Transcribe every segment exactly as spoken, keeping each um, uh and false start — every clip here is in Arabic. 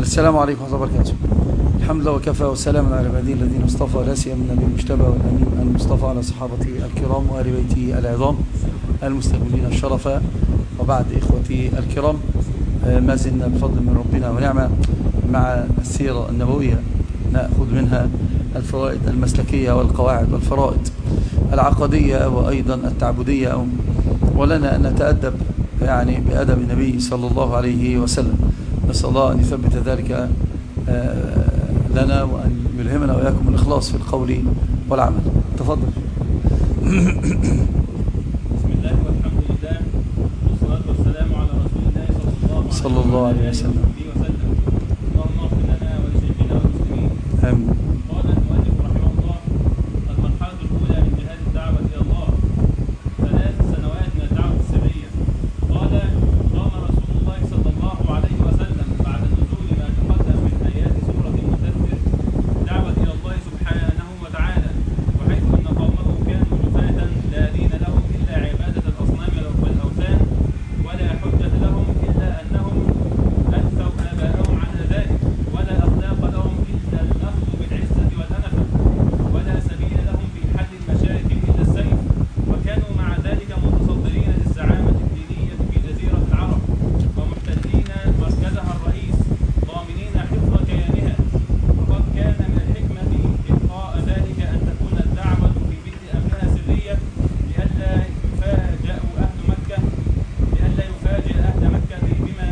السلام عليكم ورحمة الله وبركاته. الحمد لله وكفى وسلام على عباده الذين اصطفى، لا سيما النبي المجتبى والأمين المصطفى على صحابته الكرام وآل بيته العظام المستقبلين الشرفاء. وبعد إخوتي الكرام، ما زلنا بفضل من ربنا ونعمة مع السيرة النبوية، نأخذ منها الفوائد المسلكية والقواعد والفرائض العقدية وأيضا التعبدية، ولنا أن نتأدب يعني بأدب النبي صلى الله عليه وسلم. نسأل الله أن يثبت ذلك لنا وأن يلهمنا وإياكم الإخلاص في القول والعمل. تفضل. بسم الله والحمد لله والصلاة والسلام على رسول الله صلى الله عليه وسلم. اللهم اغفر لنا ولشيخنا والمسلمين. آمين. قال المؤلف رحمه الله: المرحلة الأولى من جهاد الدعوة إلى الله ثلاث سنوات من الدعوة السرية. قال: قام رسول الله صلى الله عليه وسلم بعد نزول ما تقدم من آيات سورة المدثر دعوة إلى الله سبحانه وتعالى، وحيث أن قومه كانوا جفاة لا دين لهم إلا عبادة الأصنام والأوثان، ولا حجة لهم إلا أنهم أنفوا آباءهم عن ذلك، ولا أخلاق لهم إلا الأخذ بالعزة والأنفة، ولا سبيل لهم في حل المشارك إلا السيف، وكانوا مع ذلك متصدرين للزعامة الدينية في جزيرة العرب ومحتلين مركزها الرئيس ضامنين حفظ كيانها. وقد كان من الحكمة إبقاء ذلك أن تكون الدعوة في بدء أمرها سرية لئلا يفاجأ أهل مكة لئلا يفاجئ أهل مكة بما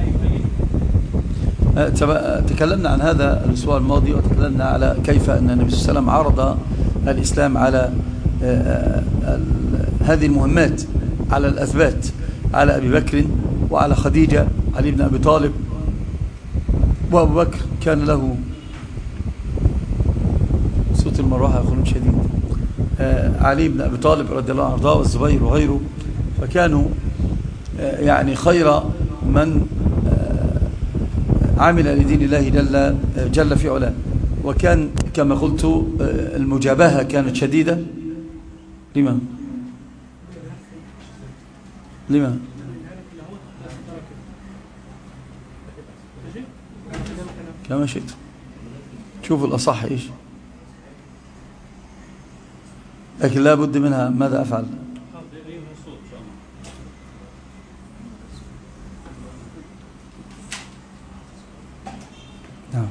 يفيدهم. تكلمنا عن هذا الأسبوع الماضي، وتكلمنا على كيف أن النبي صلى الله عليه وسلم عرض الإسلام على هذه المهمات، على الأثبات، على أبي بكر وعلى خديجة، علي بن أبي طالب. وأبو بكر كان له صوت المروحة يقولون شديد، علي بن أبي طالب رضي الله عنه والزبير وغيره، فكانوا يعني خير من عمل لدين الله جل, جل في علاه. وكان كما قلت المجابهة كانت شديدة. لما؟ لما؟ كما شئت. شوفوا الأصح إيش، لكن لا بد منها. ماذا أفعل؟ نعم.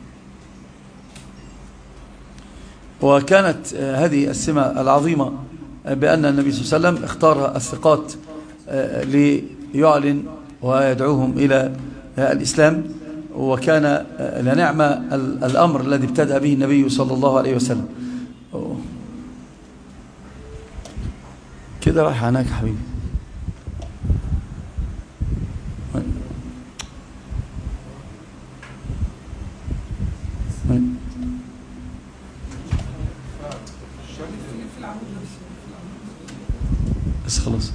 وكانت هذه السمة العظيمة بأن النبي صلى الله عليه وسلم اختار الثقات ليعلن ويدعوهم إلى الإسلام، وكان لنعم الأمر الذي ابتدأ به النبي صلى الله عليه وسلم. كده رايح هناك حبيبي. بس خلاص.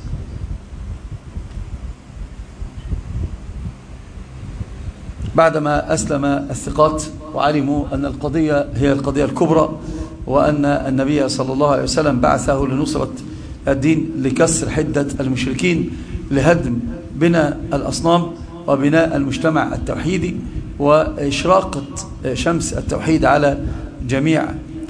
بعدما أسلم الثقات وعلموا أن القضية هي القضية الكبرى، وأن النبي صلى الله عليه وسلم بعثه لنصرة الدين، لكسر حدة المشركين، لهدم بناء الأصنام وبناء المجتمع التوحيدي، وإشراقة شمس التوحيد على جميع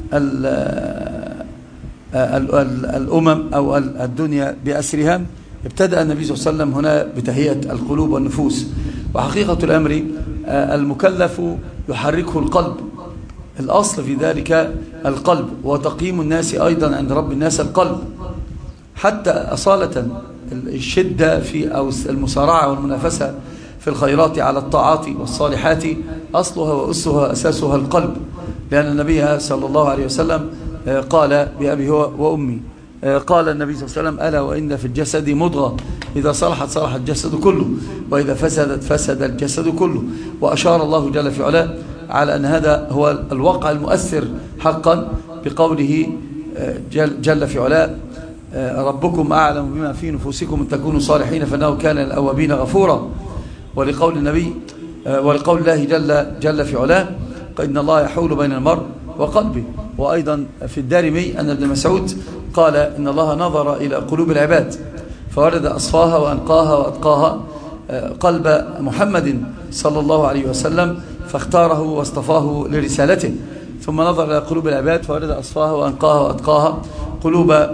الأمم أو الدنيا بأسرها. ابتدأ النبي صلى الله عليه وسلم هنا بتهيئة القلوب والنفوس. وحقيقة الأمر المكلف يحركه القلب، الأصل في ذلك القلب، وتقييم الناس أيضا عند رب الناس القلب. حتى أصالة الشدة في أو المسارعة والمنافسة في الخيرات على الطاعات والصالحات أصلها وأسها أساسها القلب، لأن النبي صلى الله عليه وسلم قال بأبي هو وأمي، قال النبي صلى الله عليه وسلم: ألا وإن في الجسد مضغة إذا صلحت صلح الجسد كله، وإذا فسدت فسد الجسد كله. وأشار الله جل في علاه على أن هذا هو الواقع المؤثر حقا بقوله جل, جل في علاه: ربكم أعلم بما في نفوسكم إن تكونوا صالحين فإنه كان للأوابين غفورا. ولقول النبي ولقول الله جل, جل في علاه: إن الله يحول بين المرء وقلبه. وأيضا في الدارمي أن ابن مسعود قال: إن الله نظر إلى قلوب العباد فورد أصفاها وأنقاها وأتقاها قلب محمد صلى الله عليه وسلم، فاختاره واصطفاه لرسالته، ثم نظر إلى قلوب العباد فورد أصفاها وأنقاها وأتقاها قلوب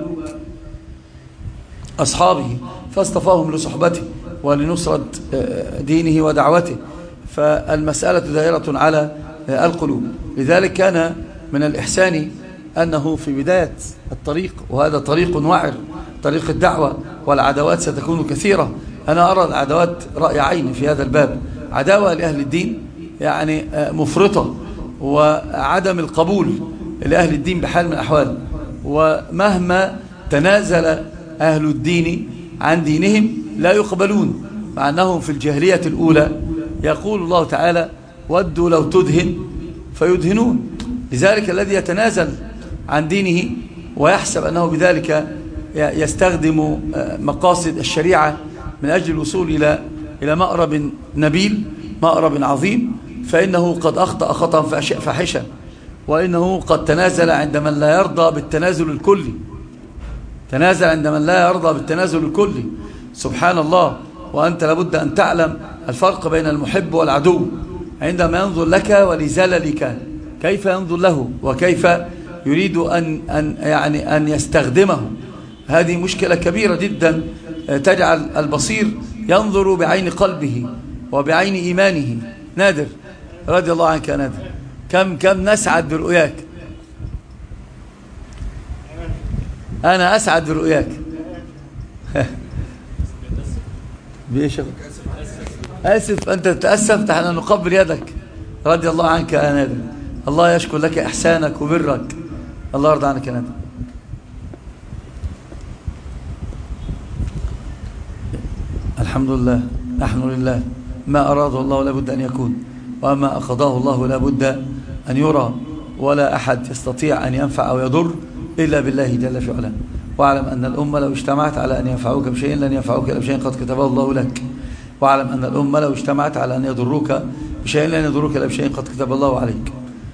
أصحابه فاصطفاهم لصحبته ولنصرة دينه ودعوته. فالمسألة دائرة على القلوب. لذلك كان من الإحسان أنه في بداية الطريق، وهذا طريق وعر، طريق الدعوة، والعداوات ستكون كثيرة. أنا أرى العداوات رأي عين في هذا الباب، عداوة لأهل الدين يعني مفرطة، وعدم القبول لأهل الدين بحال من الأحوال. ومهما تنازل أهل الدين عن دينهم لا يقبلون، مع أنهم في الجاهلية الأولى يقول الله تعالى ودوا لو تدهن فيدهنون. لذلك الذي يتنازل عن دينه ويحسب أنه بذلك يستخدم مقاصد الشريعة من أجل الوصول إلى إلى مأرب نبيل، مأرب عظيم، فإنه قد أخطأ خطأ فاحشا، وإنه قد تنازل عند من لا يرضى بالتنازل الكلي، تنازل عند من لا يرضى بالتنازل الكلي. سبحان الله. وأنت لابد أن تعلم الفرق بين المحب والعدو. عندما ينظر لك ولزللك كيف ينظر له، وكيف يريد أن, أن, يعني أن يستخدمه. هذه مشكلة كبيرة جدا تجعل البصير ينظر بعين قلبه وبعين إيمانه. نادر رضي الله عنك يا نادر، كم كم نسعد برؤياك. أنا أسعد برؤياك. بإيش آسف؟ أنت تتأسف، نحن نقبل يدك. رضي الله عنك يا نادر، الله يشكر لك إحسانك وبرك، الله يرضى عنك يا نادر. الحمد لله، نحن لله، ما أراده الله لابد أن يكون، وما أقضاه الله لابد أن يرى، ولا أحد يستطيع أن ينفع أو يضر إلا بالله جل في علاه. واعلم أن الأمة لو اجتمعت على أن ينفعوك بشيء لن ينفعوك إلا بشيء قد كتبه الله لك. واعلم أن الأمة لو اجتمعت على أن يضروك بشيء لن يضروك إلا بشيء قد كتب الله عليك.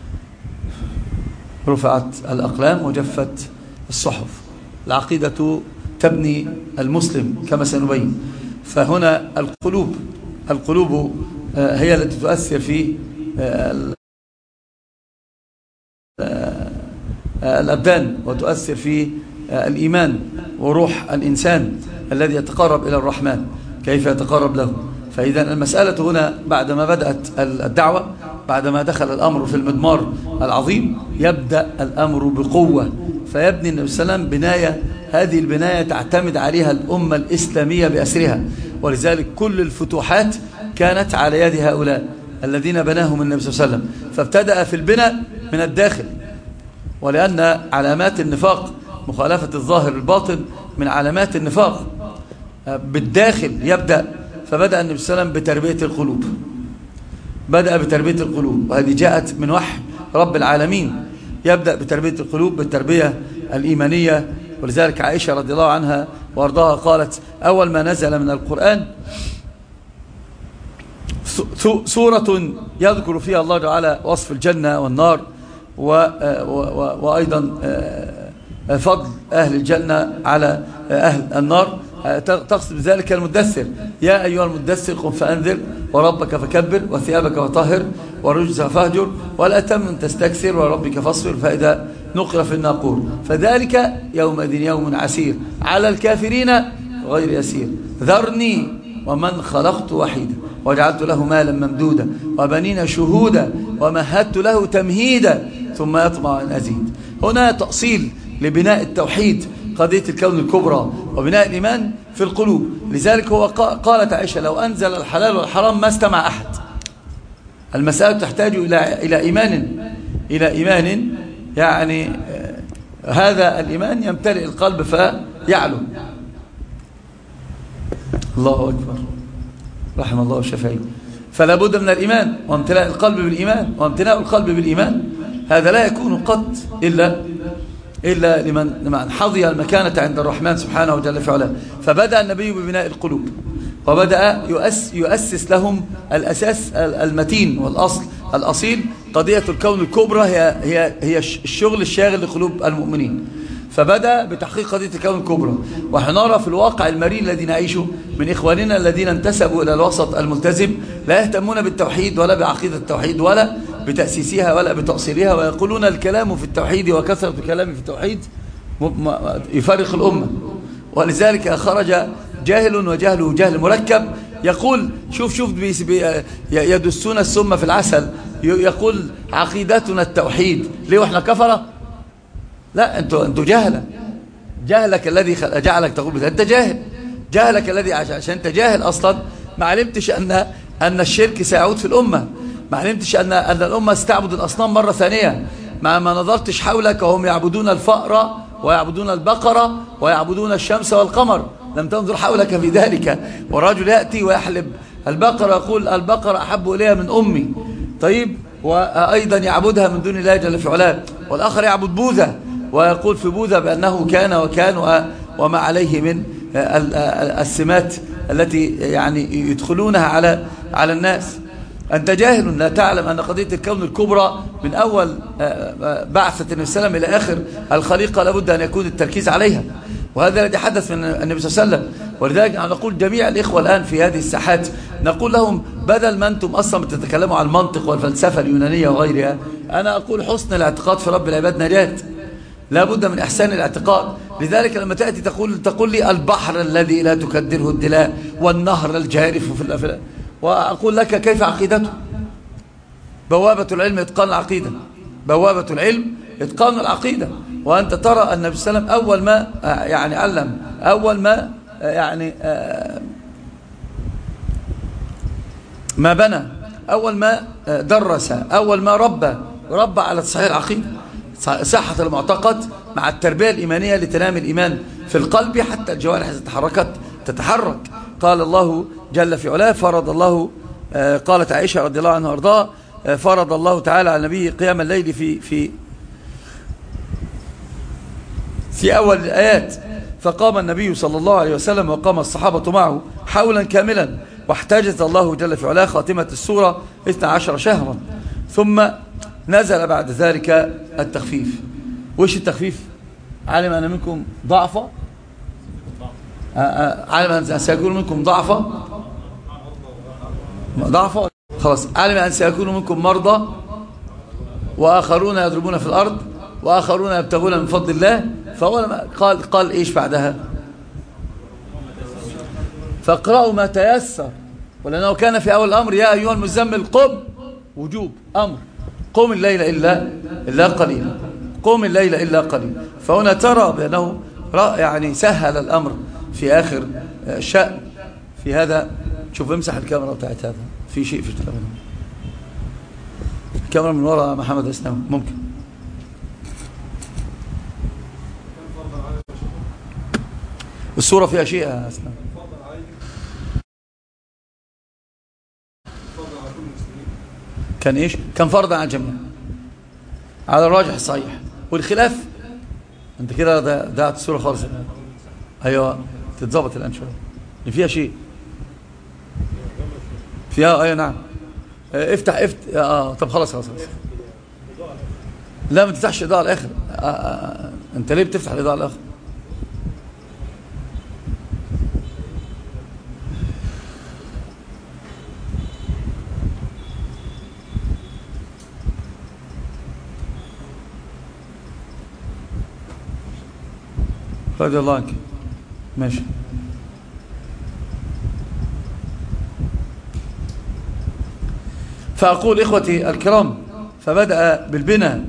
رفعت الأقلام وجفت الصحف. العقيدة تبني المسلم كما سنبين. فهنا القلوب القلوب هي التي تؤثر في الأبدان، وتؤثر في الإيمان وروح الإنسان الذي يتقرب إلى الرحمن، كيف يتقرب له. فإذا المسألة هنا بعدما بدأت الدعوة، بعدما دخل الأمر في المضمار العظيم، يبدأ الأمر بقوة. فيبني النبي صلى الله عليه وسلم بناية، هذه البناية تعتمد عليها الأمة الإسلامية بأسرها. ولذلك كل الفتوحات كانت على يد هؤلاء الذين بناهم النبي صلى الله عليه وسلم. فابتدأ في البناء من الداخل، ولأن علامات النفاق مخالفة الظاهر الباطن من علامات النفاق. بالداخل يبدأ. فبدأ النبي صلى الله عليه وسلم بتربية القلوب، بدأ بتربية القلوب، وهذه جاءت من وحي رب العالمين. يبدأ بتربية القلوب، بالتربية الإيمانية. ولذلك عائشة رضي الله عنها وارضاها قالت أول ما نزل من القرآن سورة يذكر فيها الله تعالى وصف الجنة والنار، وأيضا فضل أهل الجنة على أهل النار. تقصد بذلك المدثر، يا أيها المدثر قم فأنذر وربك فكبر وثيابك فطهر والرجز فاهجر ولا تمن تستكثر وربك فاصبر فإذا نقر في الناقور فذلك يومئذ يوم عسير على الكافرين غير يسير ذرني ومن خلقت وحيدا وجعلت له مالا ممدودا وبنين شهودا ومهدت له تمهيدا ثم يطمع أن أزيد. هنا تأصيل لبناء التوحيد، قضية الكون الكبرى وبناء الإيمان في القلوب. لذلك هو قالت عائشة لو أنزل الحلال والحرام ما استمع أحد. المسألة تحتاج إلى إلى إيمان إلى إيمان يعني هذا الإيمان يمتلئ القلب فيعلو. الله أكبر، رحم الله الشافعي. فلا بد من الإيمان وامتلاء القلب بالإيمان، وامتلاء القلب بالإيمان هذا لا يكون قط إلا إلا لمن لمن حظي المكانة عند الرحمن سبحانه وجل في علاه. فبدأ النبي ببناء القلوب، وبدأ يؤسس, يؤسس لهم الأساس المتين والأصل الأصيل. قضية الكون الكبرى هي هي هي الشغل الشاغل لقلوب المؤمنين. فبدأ بتحقيق قضية الكون الكبرى. وحنرى في الواقع المرين الذي نعيشه من إخواننا الذين انتسبوا إلى الوسط الملتزم لا يهتمون بالتوحيد ولا بعقيدة التوحيد ولا بتأسيسها ولا بتأصيلها، ويقولون الكلام في التوحيد وكثرة الكلام في التوحيد يفرق الأمة. ولذلك خرج جاهل وجهله جهل مركب يقول شوف شوف يدسون السم في العسل، يقول عقيدتنا التوحيد ليه واحنا كفرة؟ لا، انتوا انتوا جهلة. جهلك الذي جعلك تقول بذلك، انت جاهل. جهلك الذي عشان انت جاهل اصلا ما علمتش ان ان الشرك سيعود في الامه، ما علمتش ان ان الامه ستعبد الاصنام مره ثانيه، ما ما نظرتش حولك وهم يعبدون الفأر ويعبدون البقره ويعبدون الشمس والقمر، لم تنظر حولك في ذلك. والرجل ياتي ويحلب البقره يقول البقره احب الي من امي، طيب، وايضا يعبدها من دون الله جل في علاه. والاخر يعبد بوذا ويقول في بوذا بانه كان وكان وما عليه من السمات التي يعني يدخلونها على على الناس. أنت جاهل لا تعلم أن قضية الكون الكبرى من أول بعثة النبي صلى الله عليه وسلم إلى آخر الخليقة لابد أن يكون التركيز عليها، وهذا الذي حدث من النبي صلى الله عليه وسلم. ولذلك نقول جميع الإخوة الآن في هذه الساحات نقول لهم بدل ما أنتم أصلا تتكلموا عن المنطق والفلسفة اليونانية وغيرها، أنا أقول حسن الاعتقاد في رب العباد نجاة، لا بد من إحسان الاعتقاد. لذلك لما تأتي تقول تقول لي البحر الذي لا تكدره الدلاء والنهر الجارف في الأفلاك، وأقول لك كيف عقيدته؟ بوابة العلم إتقان العقيدة، بوابة العلم إتقان العقيدة. وأنت ترى النبي صلى الله عليه وسلم أول ما يعني علم، أول ما يعني ما بنى، أول ما درس، أول ما ربى ربى على تصحيح العقيدة، صحة المعتقد مع التربية الإيمانية لتنام الإيمان في القلب حتى الجوارح إذا تحركت تتحرك. قال الله جل في علاه فرض الله، قالت عائشة رضي الله عنها وارضاها، فرض الله تعالى على النبي قيام الليل في في في أول الآيات، فقام النبي صلى الله عليه وسلم وقام الصحابة معه حولا كاملا، واحتجز الله جل في علاه خاتمة السورة اثنتا عشرة شهرا، ثم نزل بعد ذلك التخفيف. وش التخفيف؟ علم أن منكم ضعفا، علم أن سيكون منكم ضعفا ضعفا خلاص، علم أن سيكون منكم مرضى وآخرون يضربون في الأرض وآخرون يبتغون من فضل الله، فهو قال قال إيش بعدها؟ فاقرأوا ما تيسر، ولأنه كان في أول الأمر يا أيها المزمل قم، وجوب أمر، قم الليل إلا إلا قليلا، قم الليل إلا قليلا. فهنا ترى بأنه يعني سهل الأمر في آخر شأن في هذا. شوف امسح الكاميرا بتاعت هذا، في شيء في الكاميرا، الكاميرا من وراء محمد اسناوي ممكن. الصورة فيها شيء يا اسناوي. كان ايش؟ كان فرضا على الجميع على الراجح الصحيح، والخلاف انت كده ضاعت الصورة خالص. ايوه تتظبط الان شويه اللي فيها شيء فيها. ايوه نعم، افتح افتح اه طب خلاص خلاص خلاص. لا ما تفتحش الاضاءه الاخر. آه آه. انت ليه بتفتح الاضاءه الاخر؟ رضي الله عنك. ماشي. فأقول إخوتي الكرام، فبدأ بالبناء،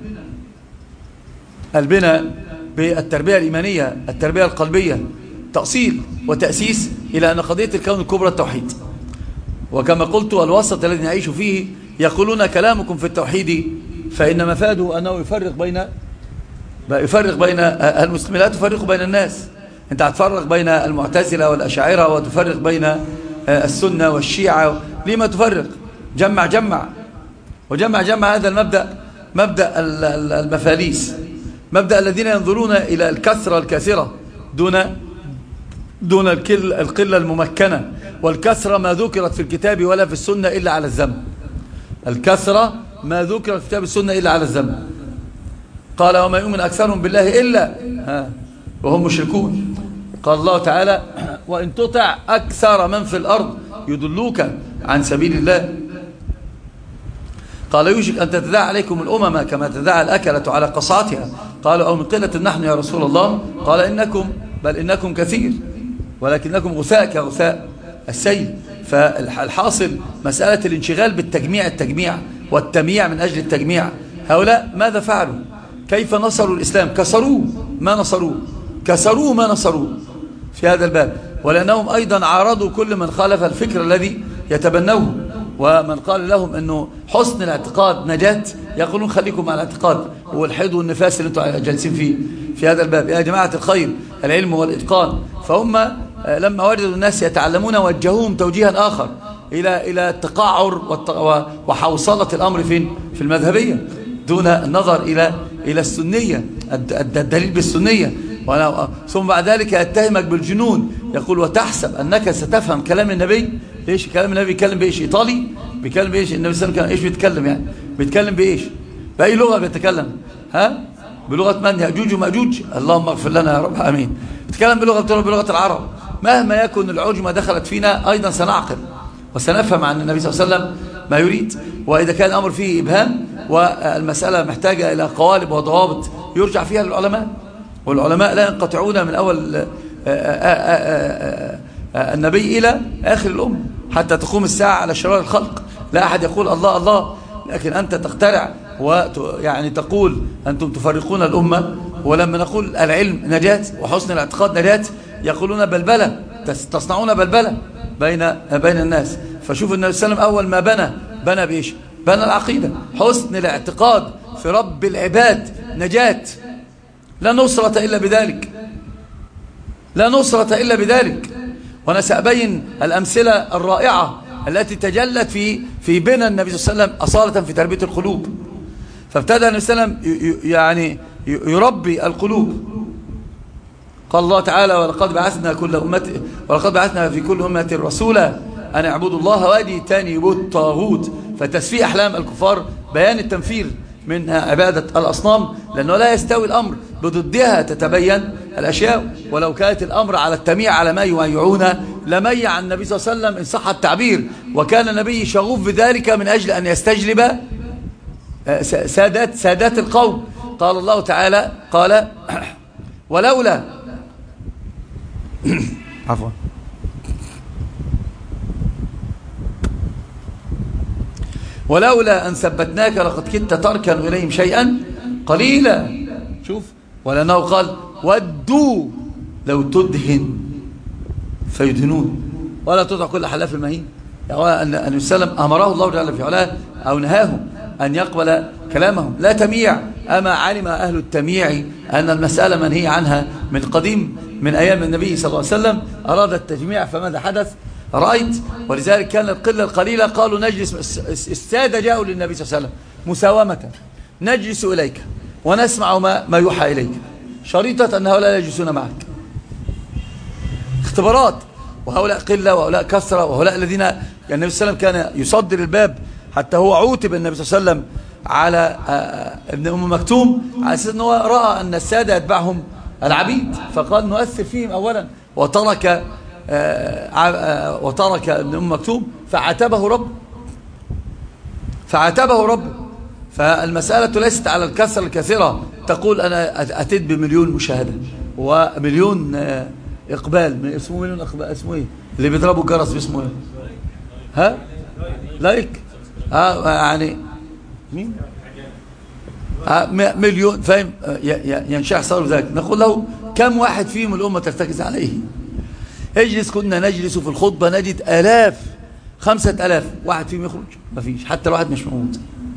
البناء بالتربية الإيمانية، التربية القلبية، تأصيل وتأسيس إلى أن قضية الكون الكبرى التوحيد. وكما قلت الوسط الذي نعيش فيه يقولون كلامكم في التوحيد فإن مفاده أنه يفرق بين يفرق بين المسلمين، لا تفرق بين الناس. أنت هتفرق بين المعتزلة والأشاعرة وتفرق بين السنة والشيعة، لما تفرق؟ جمع جمع وجمع جمع. هذا المبدأ مبدأ المفاليس، مبدأ الذين ينظرون إلى الكثرة الكثيرة دون دون القلة الممكنة. والكثرة ما ذكرت في الكتاب ولا في السنة إلا على الذم، الكثرة ما ذكرت في الكتاب والسنة إلا على الذم. قال وما يؤمن أكثرهم بالله إلا ها وهم مشركون. قال الله تعالى وإن تطع أكثر من في الأرض يضلوك عن سبيل الله. قال يوشك أن تتداعى عليكم الأمم كما تتداعى الأكلة على قصعتها. قالوا أو من قلة نحن يا رسول الله؟ قال إنكم بل إنكم كثير ولكنكم غثاء كغثاء السيل. فالحاصل مسألة الانشغال بالتجميع التجميع والتمييع من أجل التجميع. هؤلاء ماذا فعلوا؟ كيف نصروا الإسلام؟ كسروه ما نصروه كسروه ما نصروه في هذا الباب. ولأنهم أيضا عارضوا كل من خالف الفكر الذي يتبنوه، ومن قال لهم أنه حسن الاعتقاد نجاة يقولون خليكم مع الاعتقاد والحيض والنفاس اللي انتم جالسين فيه في هذا الباب. يا جماعة الخير العلم والإتقان. فهم لما وجدوا الناس يتعلمون وجهوهم توجيها آخر إلى إلى التقعر وحوصلة الأمر فين في المذهبية دون النظر إلى إلى السنية الدليل بالسنية. ثم بعد ذلك يتهمك بالجنون، يقول وتحسب أنك ستفهم كلام النبي. إيش كلام النبي؟ بيتكلم بإيش؟ إيطالي؟ بيتكلم بإيش؟ النبي صلى الله عليه وسلم إيش بيتكلم يعني؟ بيتكلم بإيش؟ بأي لغة بيتكلم؟ ها؟ بلغة من؟ يأجوج ومأجوج؟ اللهم اغفر لنا يا رب آمين. بيتكلم بلغة بلغة العرب. مهما يكن العجمة دخلت فينا أيضا سنعقل وسنفهم عن النبي صلى الله عليه وسلم ما يريد. وإذا كان الأمر فيه إبهام والمسألة محتاجة إلى قوالب وضوابط يرجع فيها للعلماء، والعلماء لا ينقطعون من أول النبي إلى آخر الأمة حتى تقوم الساعة على شرار الخلق. لا أحد يقول الله الله، لكن أنت تخترع ويعني تقول أنتم تفرقون الأمة. ولما نقول العلم نجاة وحسن الاعتقاد نجاة يقولون بلبلة، تصنعون بلبلة بين بين الناس. فشوف النبي صلى الله عليه وسلم أول ما بنى بنى بإيش؟ بنى العقيدة. حسن الاعتقاد في رب العباد نجاة، لا نصرة إلا بذلك، لا نصرة إلا بذلك. وأنا سأبين الأمثلة الرائعة التي تجلت في في بنى النبي صلى الله عليه وسلم أصالة في تربية القلوب. فابتدأ النبي صلى الله عليه وسلم يعني يربي القلوب. قال الله تعالى ولقد بعثنا كل أمة ولقد بعثنا في كل أمة رسولا أن اعبدوا الله واجتنبوا الطاغوت. فتسفيه أحلام الكفار، بيان التنفير من عبادة الأصنام، لأنه لا يستوي الأمر، بضدها تتبين الأشياء. ولو كانت الأمر على التميع على ما يميعون لميع النبي صلى الله عليه وسلم إن صح التعبير. وكان النبي شغوف بذلك من أجل أن يستجلب سادات سادات القوم. قال الله تعالى قال ولولا عفوا ولولا أن ثبتناك لقد كدت تركن إليهم شيئا قليلا. شوف ولأنه قال ودوا لو تدهن فيدهنون ولا تطع كل حلاف مهين. يعني أن يسلم أمره الله جل في علاه أو نهاهم أن يقبل كلامهم لا تميع. أما علم أهل التمييع أن المسألة منهي عنها من قديم من أيام النبي صلى الله عليه وسلم. أراد التجميع فماذا حدث؟ رأيت. ولذلك كان القلة القليلة قالوا نجلس. السادة جاءوا للنبي صلى الله عليه وسلم مساومة، نجلس إليك ونسمع ما, ما يوحى إليك، شريطة أن هؤلاء لا يجلسون معك. اختبارات. وهؤلاء قلة وهؤلاء كثرة وهؤلاء الذين يعني النبي صلى الله عليه وسلم كان يصدر الباب. حتى هو عوتب النبي صلى الله عليه وسلم على ابن أم مكتوم على أساس أنه رأى أن السادة يتبعهم العبيد، فقال نؤثر فيهم أولا. وترك وترك ابن أم مكتوم فعاتبه رب فعاتبه رب فالمسألة ليست على الكثرة الكثيرة. تقول أنا أتيت بمليون مشاهدة ومليون إقبال. اسمه مليون إقبال. اسمه إيه اللي بيضربوا الجرس باسمه إيه؟ ها لايك. ها يعني مين؟ ها مليون. فاهم؟ ينشأ صار ذلك. نقول له كم واحد فيهم الأمة ترتكز عليه؟ اجلس. كنا نجلس في الخطبة نجد آلاف خمسة آلاف واحد فيهم يخرج ما فيش حتى الواحد مش موجود.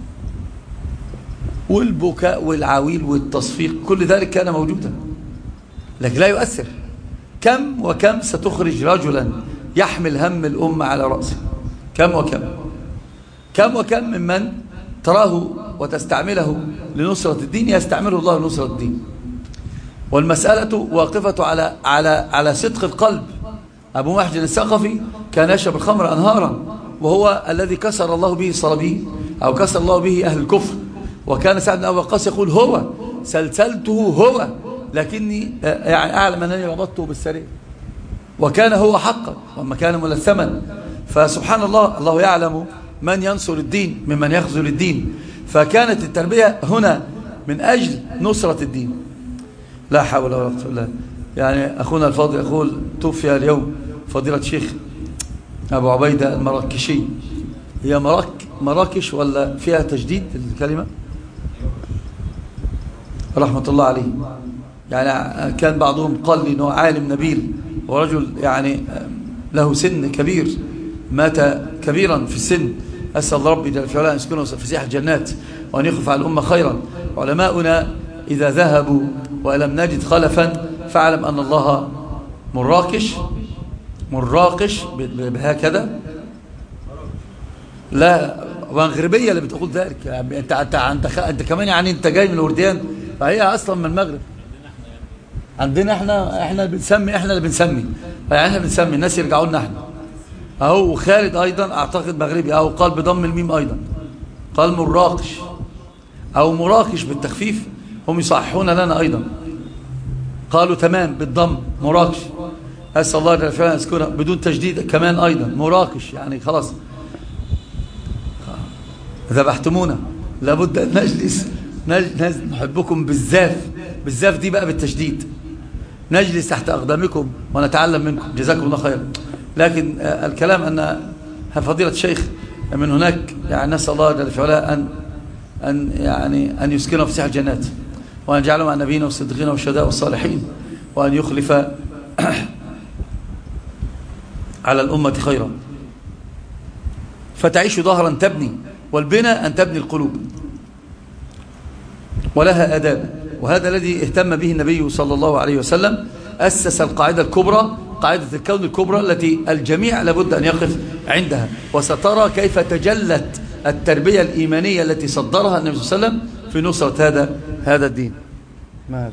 والبكاء والعويل والتصفيق كل ذلك كان موجودا لكن لا يؤثر. كم وكم ستخرج رجلا يحمل هم الأمة على رأسه؟ كم وكم كم وكم ممن تراه وتستعمله لنصرة الدين يستعمله الله لنصرة الدين. والمسألة واقفة على على على صدق القلب. أبو محجن الثقفي كان يشرب الخمر أنهارا وهو الذي كسر الله به الصليبيين أو كسر الله به أهل الكفر. وكان سعد بن أبي وقاص يقول هو سلسلته هو لكني يعني أعلم أنني ربطته بالسرير، وكان هو حقا وما كان ملثما. فسبحان الله، الله يعلم من ينصر الدين ممن يخذل الدين. فكانت التربية هنا من أجل نصرة الدين. لا حول ولا قوة إلا بالله. يعني أخونا الفاضل يقول توفي اليوم فضيلة الشيخ أبو عبيدة المراكشي. هي مراك مراكش ولا فيها تجديد الكلمة؟ رحمة الله عليه. يعني كان بعضهم قال لي أنه عالم نبيل ورجل يعني له سن كبير، مات كبيرا في السن. أسأل الله ربي جل وعلا أن يسكنه في فسيح الجنات وأن يخلف على الأمة خيرا. علماؤنا إذا ذهبوا ولم نجد خلفا فاعلم أن الله مراكش مراكش بهكذا. لا مغربية اللي بتقول ذلك. انت انت انت, انت كمان يعني انت جاي من الورديان، فهي اصلا من المغرب. عندنا احنا احنا بنسمي احنا اللي بنسمي يعني احنا بنسمي الناس يرجعوا لنا احنا اهو. خالد ايضا اعتقد مغربي او قال بضم الميم ايضا، قال مراكش او مراكش بالتخفيف. هم يصححون لنا ايضا، قالوا تمام بالضم مراكش. اسال الله جل وعلا يذكرها بدون تجديد كمان ايضا مراكش. يعني خلاص ذبحتمونا، لابد ان نجلس نجلس نحبكم بالزاف. بالزاف دي بقى بالتشديد. نجلس تحت اقدامكم ونتعلم منكم، جزاكم الله خيرا. لكن الكلام ان فضيلة الشيخ من هناك، يعني نسال الله جل وعلا ان ان يعني ان يسكنه في فسيح الجنات، وان يجعله مع النبيين والصديقين والشهداء والصالحين، وان يخلف على الامة خيرا. فتعيش ظهرا تبني، والبناء أن تبني القلوب ولها آداب. وهذا الذي اهتم به النبي صلى الله عليه وسلم. أسس القاعدة الكبرى، قاعدة الكون الكبرى التي الجميع لابد أن يقف عندها. وسترى كيف تجلت التربية الإيمانية التي صدرها النبي صلى الله عليه وسلم في نصرة هذا هذا الدين. ما هذا؟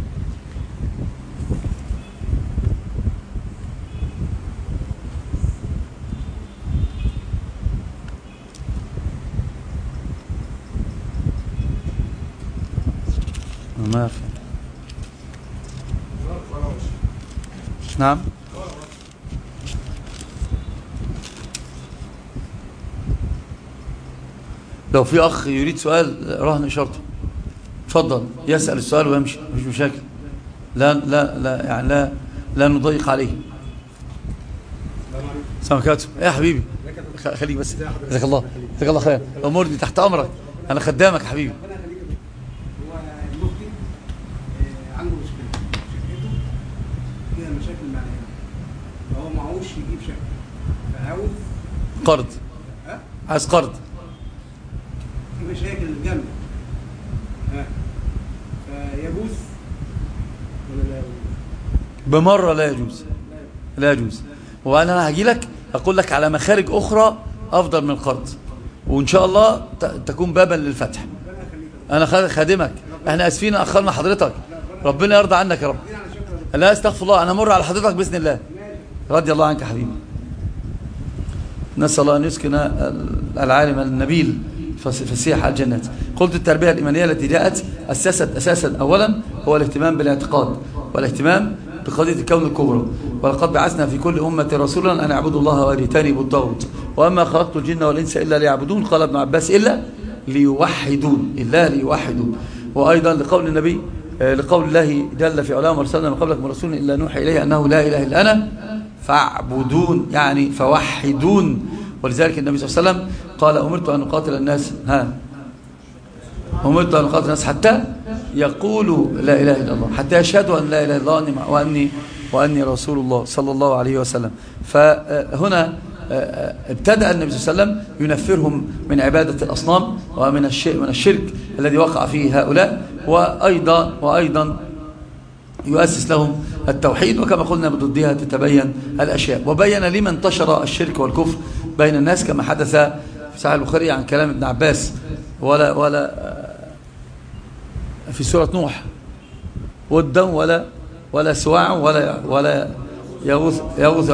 ما في. نعم. لو في أخ يريد سؤال رهن إشارته تفضل يسأل السؤال ويمشي، مش مشاكل. لا لا لا يعني لا لا نضيق عليه. سمكاته يا حبيبي خليك بس. جزاك الله جزاك الله خير. أمورني تحت أمرك، أنا خدامك حبيبي. يجيب شقه فعاوز قرض. ها عايز قرض. في مشاكل الجنة ها فيجوز ولا لا يجوز؟ بمرة لا يجوز، لا يجوز. وانا هجي لك اقول لك على مخارج اخرى افضل من القرض، وان شاء الله تكون بابا للفتح. انا خادمك، احنا اسفين اخرنا حضرتك، ربنا يرضى عنك يا رب. لا استغفر الله، انا مر على حضرتك باذن الله. رضي الله عنك يا حبيبي. نسأل الله أن يسكن العالم النبيل فسيح الجنات. قلت التربية الإيمانية التي جاءت أسست أساسا أولا هو الاهتمام بالاعتقاد والاهتمام بقضية الكون الكبرى. ولقد بعثنا في كل أمة رسولا أن يعبدوا الله ويجتنبوا الطاغوت وأما خلقت الجن والإنس إلا ليعبدون. قال ابن عباس إلا ليوحدون، إلا ليوحدون. وأيضا لقول النبي لقول الله جل في علاه وارسلنا من قبلك من رسول إلا نوحي إليه أنه لا إله إلا أنا فاعبدون، يعني فوحدون. ولذلك النبي صلى الله عليه وسلم قال أمرت أن أقاتل الناس ها أمرت أن أقاتل الناس حتى يقولوا لا إله إلا الله، حتى يشهدوا أن لا إله إلا الله وأني, وأني رسول الله صلى الله عليه وسلم. فهنا ابتدأ النبي صلى الله عليه وسلم ينفرهم من عبادة الأصنام ومن من الشرك الذي وقع فيه هؤلاء، وأيضا وأيضا يؤسس لهم التوحيد. وكما قلنا بضدها تتبين الأشياء. وبين لما انتشر الشرك والكفر بين الناس كما حدث في صحيح البخاري عن كلام ابن عباس ولا ولا في سورة نوح ودا ولا ولا سواع ولا ولا يغوث يغوث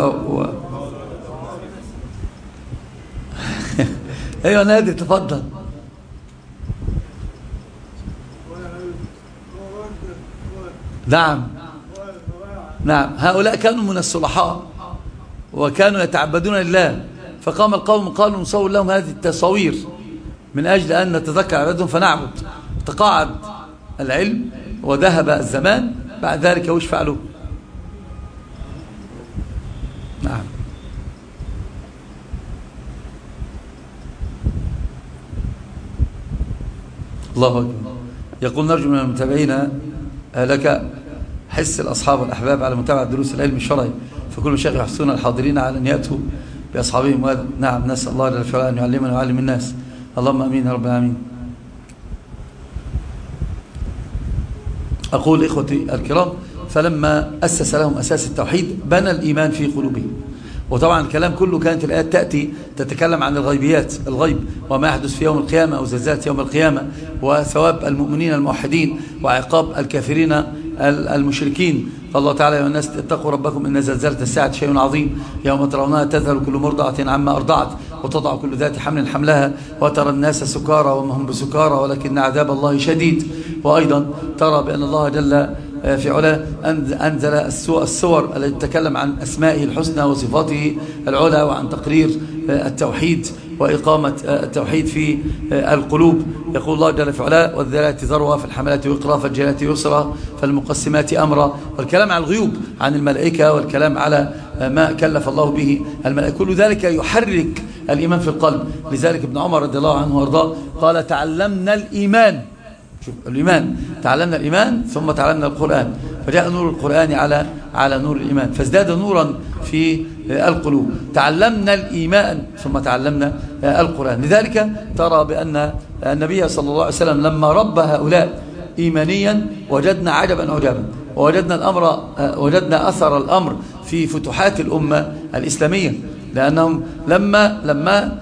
ايوه نادي تفضل. نعم نعم. هؤلاء كانوا من الصلحاء وكانوا يتعبدون لله، فقام القوم قالوا نصور لهم هذه التصاوير من أجل أن نتذكر عبادهم فنعبد. تقاعد العلم وذهب الزمان، بعد ذلك وش فعلوا؟ نعم. الله أكبر. يقول نرجو من المتابعين لك حس الأصحاب والأحباب على متابعة دروس العلم الشرعي، فكل مشايخ يحثون الحاضرين على أن يأتوا بأصحابهم. نعم، نسأل الله جل وعلا أن يعلمنا ويعلم الناس. اللهم أمين يا رب العالمين. أقول إخوتي الكرام، فلما أسس لهم أساس التوحيد بنى الإيمان في قلوبهم. وطبعا الكلام كله كانت الآيات تأتي تتكلم عن الغيبيات، الغيب وما يحدث في يوم القيامة أو زلزال يوم القيامة، وثواب المؤمنين الموحدين وعقاب الكافرين المشركين. قال الله تعالى: يا الناس اتقوا ربكم إن زلزلة الساعة شيء عظيم يوم ترونها تذهل كل مرضعة عما أرضعت وتضع كل ذات حمل حملها وترى الناس سكارى وما هم بسكارى ولكن عذاب الله شديد. وأيضا ترى بأن الله جل في علاه أنزل السور التي تتكلم عن أسمائه الحسنى وصفاته العلى وعن تقرير التوحيد وإقامة التوحيد في القلوب. يقول الله جل في علاه: والذاريات ذروة فالحملات وقرا فالجاريات يسرا فالمقسمات أمرا. والكلام عن الغيوب، عن الملائكة، والكلام على ما كلف الله به الملائكة، كل ذلك يحرك الإيمان في القلب. لذلك ابن عمر رضي الله عنه وارضاه قال: تعلمنا الإيمان. شوف الإيمان، تعلمنا الإيمان ثم تعلمنا القرآن، فجاء نور القرآن على على نور الإيمان فازداد نورا في القلوب. تعلمنا الإيمان ثم تعلمنا القرآن. لذلك ترى بأن النبي صلى الله عليه وسلم لما رب هؤلاء إيمانيا وجدنا عجبا عجبا، ووجدنا الأمر وجدنا أثر الأمر في فتوحات الأمة الإسلامية، لأنهم لما لما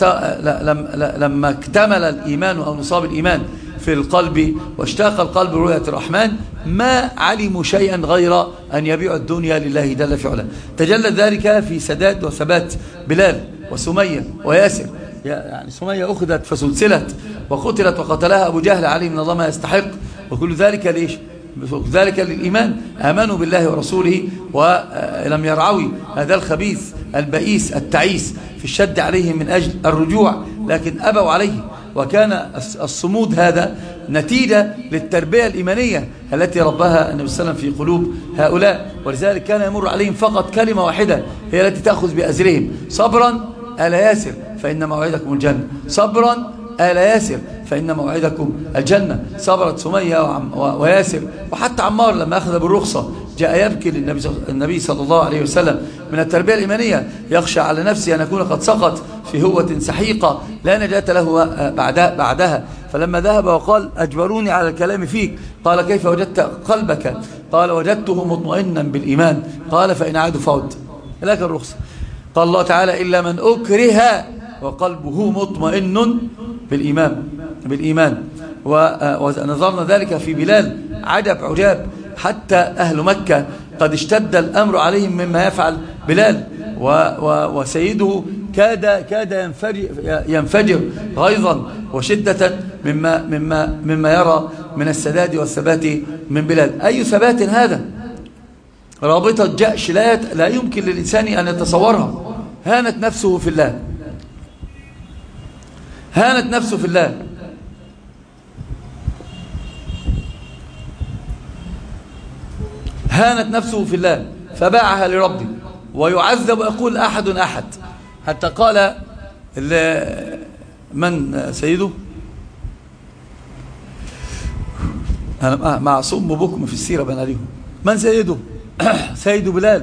لما اكتمل الإيمان أو نصاب الإيمان في القلب واشتاق القلب رؤية الرحمن ما علموا شيئا غير أن يبيعوا الدنيا لله جل في علاه. تجلى ذلك في سداد وثبات بلال وسمية وياسر. يعني سمية أخذت فسلسلت وقتلت وقتلها أبو جهل عليه من الله ما يستحق، وكل ذلك ليش؟ ذلك للإيمان. آمنوا بالله ورسوله ولم يرعوا هذا الخبيث البئيس التعيس في الشد عليهم من أجل الرجوع، لكن أبوا عليه. وكان الصمود هذا نتيجة للتربية الإيمانية التي ربها النبي صلى الله عليه وسلم في قلوب هؤلاء. ولذلك كان يمر عليهم فقط كلمة واحدة هي التي تأخذ بأزرهم: صبرا آل ياسر فإن موعدكم الجنة. صبرا آل ياسر فإن موعدكم الجنة. صبرت سمية وياسر، وحتى عمار لما أخذ بالرخصة جاء يبكي للنبي صلى الله عليه وسلم من التربية الإيمانية، يخشى على نفسه أن يكون قد سقط في هوة سحيقة لا نجاة له بعدها. فلما ذهب وقال: أجبروني على الكلام فيك، قال: كيف وجدت قلبك؟ قال: وجدته مطمئنا بالإيمان. قال: فإن عادوا فعد. لك الرخصة. قال الله تعالى: إلا من أكره وقلبه مطمئن بالإيمان بالإيمان. ونظرنا ذلك في بلال عجب عجاب، حتى أهل مكة قد اشتد الأمر عليهم مما يفعل بلال، وسيده كاد كاد ينفجر, ينفجر غيظا وشدة مما, مما, مما يرى من السداد والثبات من بلال. أي ثبات هذا؟ رابطة جأش لا, لا يمكن للإنسان أن يتصورها. هانت نفسه في الله، هانت نفسه في الله. هانت نفسه في الله فباعها لربه، ويعذب ويقول أحد أحد، حتى قال من سيده؟ أنا معصوم بكم في السيرة بين عليهم. من سيده؟ سيد بلال.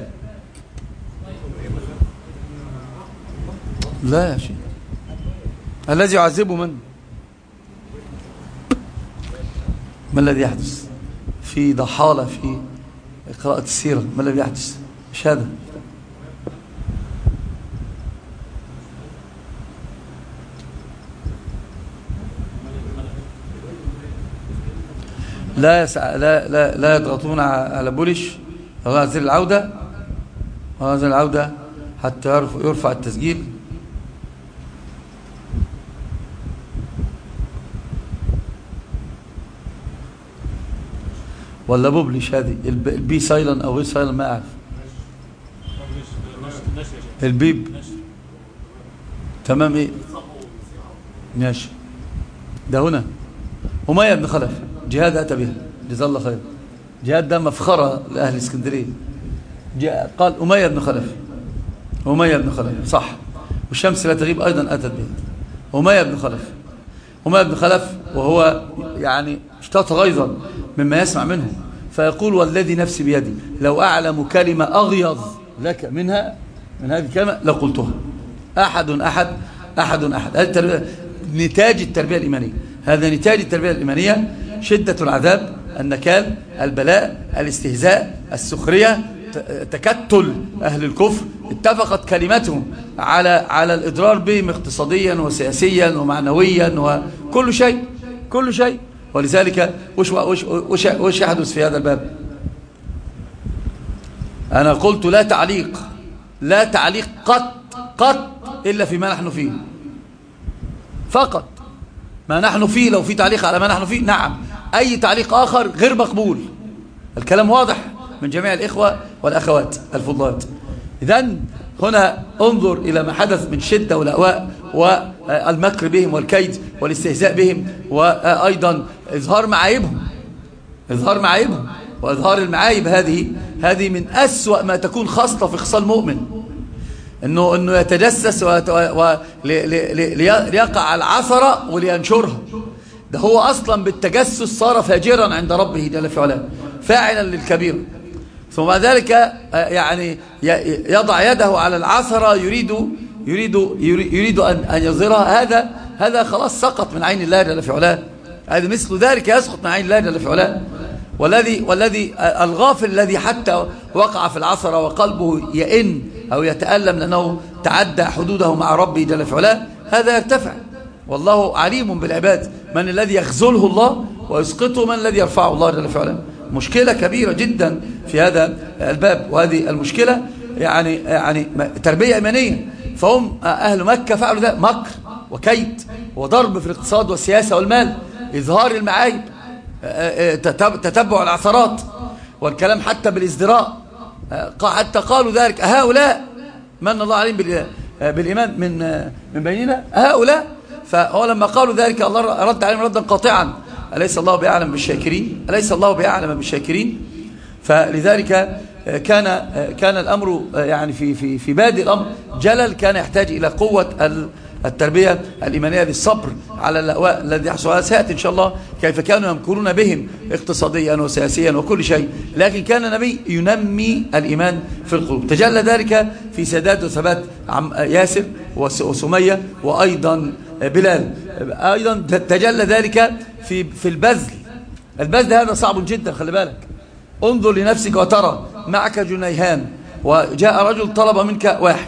لا يا شيخ، الذي يعذبه من؟ ما الذي يحدث في ضحالة في قراءة السيرة؟ ما الذي يحدث؟ مش هذا. لا يسع... لا لا لا يضغطون على بولش هذه العودة هذه العودة حتى يرفع, يرفع التسجيل. ولا بوبلش هذه البي سايلن او غير سايلن ما اعرف. البيب تمام. ايه ماشي. ده هنا أمية بن خلف جهاد أتى بها جزاه الله خير. جهاد ده مفخرة لأهل اسكندرية. قال أمية بن خلف أمية بن خلف صح، والشمس لا تغيب أيضا أتت به. أمية بن خلف أمية بن خلف وهو يعني اشتاط غيظا مما يسمع منه، فيقول والذي نفسي بيدي لو أعلم كلمة أغيظ لك منها من هذه الكلمة لقلتها. أحد أحد أحد أحد هذا نتاج التربية الإيمانية. هذا نتاج التربية الإيمانية: شدة العذاب، النكال، البلاء، الاستهزاء، السخرية، تكتل أهل الكفر. اتفقت كلمتهم على على الإضرار بهم اقتصاديا وسياسيا ومعنويا وكل شيء كل شيء. ولذلك وش وش وش, وش يحدث في هذا الباب؟ أنا قلت لا تعليق لا تعليق قط قط إلا فيما نحن فيه فقط. ما نحن فيه لو في تعليق على ما نحن فيه نعم، أي تعليق آخر غير مقبول. الكلام واضح من جميع الإخوة والأخوات الفضلات. إذن هنا انظر إلى ما حدث من شدة والأواء والمكر بهم والكيد والاستهزاء بهم، وأيضا إظهار معايبهم إظهار معايبهم وإظهار المعايب. هذه هذه من أسوأ ما تكون خاصة في خصال المؤمن، إنه إنه يتجسس ليقع على العثرة ولينشرها. ده هو أصلا بالتجسس صار فاجرا عند ربه جل في علاه، فاعلا للكبير. ثم بعد ذلك يعني يضع يده على العثرة يريد يريد يريد أن أن يظهرها. هذا هذا خلاص سقط من عين الله جل في علاه. هذا مثل ذلك يسقط من عين الله جل في علاه. والذي والذي الغافل الذي حتى وقع في العثرة وقلبه يئن أو يتألم لأنه تعدى حدوده مع ربه جل في علاه، هذا يرتفع. والله عليم بالعباد، من الذي يخذله الله ويسقطه، من الذي يرفعه الله جل في علاه. مشكلة كبيرة جدا في هذا الباب، وهذه المشكلة يعني يعني تربية إيمانية. فهم أهل مكة فعلوا ذلك، مكر وكيد وضرب في الاقتصاد والسياسة والمال، إظهار المعايب، تتبع العثرات، والكلام حتى بالازدراء. حتى قالوا ذلك هؤلاء من الله عليهم بالإيمان من من بيننا هؤلاء. فهو لما قالوا ذلك الله رد عليهم ردا قاطعا: أليس الله بأعلم بالشاكرين أليس الله بأعلم بالشاكرين. فلذلك كان كان الأمر يعني في في في بادئ الأمر جلل، كان يحتاج إلى قوة التربية الإيمانية بالصبر على الأواء الذي يحصل. هذا سيأتي إن شاء الله كيف كانوا يمكرون بهم اقتصاديا وسياسيا وكل شيء، لكن كان النبي ينمي الإيمان في القلوب. تجلى ذلك في سداد وثبات ياسر وسمية وأيضا بلال. أيضا تجلى ذلك في في البذل. البذل هذا صعب جدا، خلي بالك. انظر لنفسك وترى معك جنيهان وجاء رجل طلب منك واحد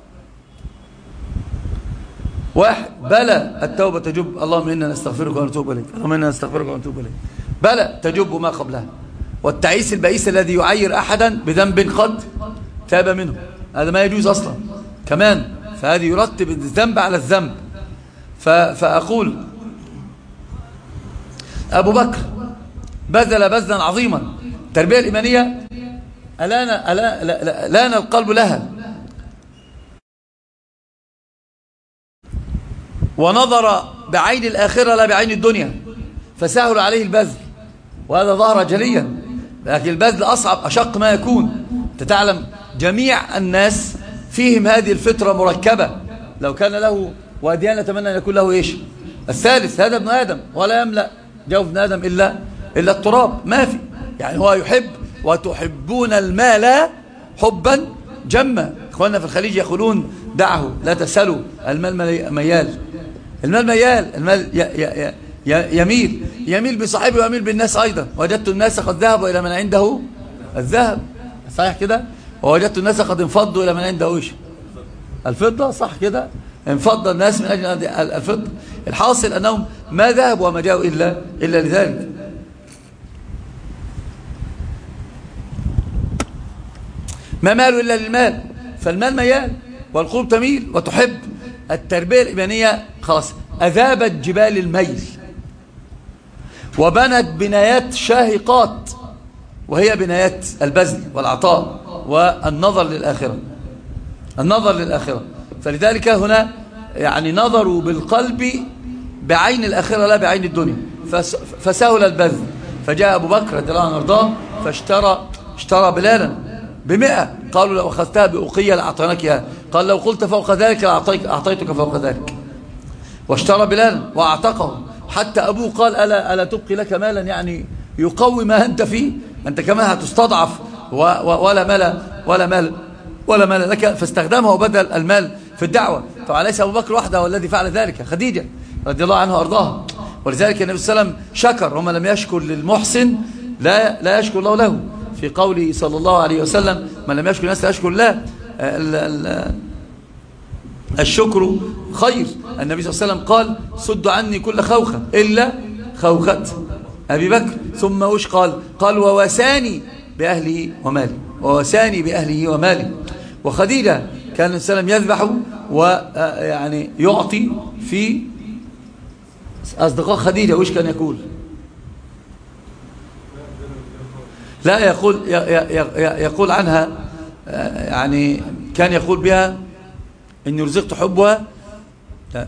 واحد بلى التوبة تجب، اللهم إنا نستغفرك ونتوب إليك، اللهم إنا نستغفرك ونتوب إليك، بلى تجب ما قبلها. والتعيس البئيس الذي يعير أحدا بذنب قد تاب منه، هذا ما يجوز أصلا كمان. فهذه يرتب الذنب على الذنب. فأقول أبو بكر بذل بذلا عظيما. التربية الإيمانية ألان, ألان, ألان القلب لها، ونظر بعين الآخرة لا بعين الدنيا، فسهل عليه البذل، وهذا ظهر جليا. لكن البذل أصعب أشق ما يكون. تتعلم جميع الناس فيهم هذه الفطرة مركبة. لو كان له واديان نتمنى أن يكون له إيش الثالث، هذا ابن آدم، ولا يملأ جوف ابن آدم إلا إلا التراب، ما في. يعني هو يحب، وتحبون المال حبا جما. إخواننا في الخليج يقولون دعه لا تسألوا، المال ميال، المال ميال، المال يميل يميل بصاحبه ويميل بالناس أيضا. وجدت الناس قد ذهبوا إلى من عنده الذهب، صحيح كده؟ ووجدت الناس قد انفضوا إلى من عنده إيش الفضة، صح كده؟ انفض الناس من أجل الفضة. الحاصل أنهم ما ذهبوا وما جاءوا إلا إلا لذلك. ما مالوا إلا للمال، فالمال ميال والقلوب تميل وتحب. التربية الإيمانية خلاص أذابت جبال الميل، وبنت بنايات شاهقات وهي بنايات البذل والعطاء والنظر للآخرة، النظر للآخرة. فلذلك هنا يعني نظروا بالقلب بعين الآخرة لا بعين الدنيا، فسهل البذل. فجاء أبو بكر رضي الله عنه وارضاه فاشترى اشترى بلالا بمئة، قالوا لو أخذتها بأقية لأعطيناك إياها، قال لو قلت فوق ذلك لأعطيتك فوق ذلك، واشترى بلالا وأعتقه. حتى أبوه قال ألا, ألا تبقي لك مالا يعني يقوي ما أنت فيه، أنت كمان هتستضعف ولا مال ولا مال ولا مال لك، فاستخدمه بدل المال في الدعوة. طبعا ليس أبو بكر وحده هو الذي فعل ذلك، خديجة رضي الله عنها وأرضاها. ولذلك النبي صلى الله عليه وسلم شكر، ومن لم يشكر للمحسن لا لا يشكر الله له، في قوله صلى الله عليه وسلم من لم يشكر الناس لا يشكر الله. الشكر خير. النبي صلى الله عليه وسلم قال صدوا عني كل خوخة إلا خوخة أبي بكر. ثم وش قال؟ قال ووساني بأهله وماله، ووساني بأهله وماله. وخديجة كان النبي صلى الله عليه وسلم يذبح ويعني يعطي في أصدقاء خديجة. وش كان يقول؟ لا يقول يقول عنها يعني كان يقول بها إني رزقت حبها. لا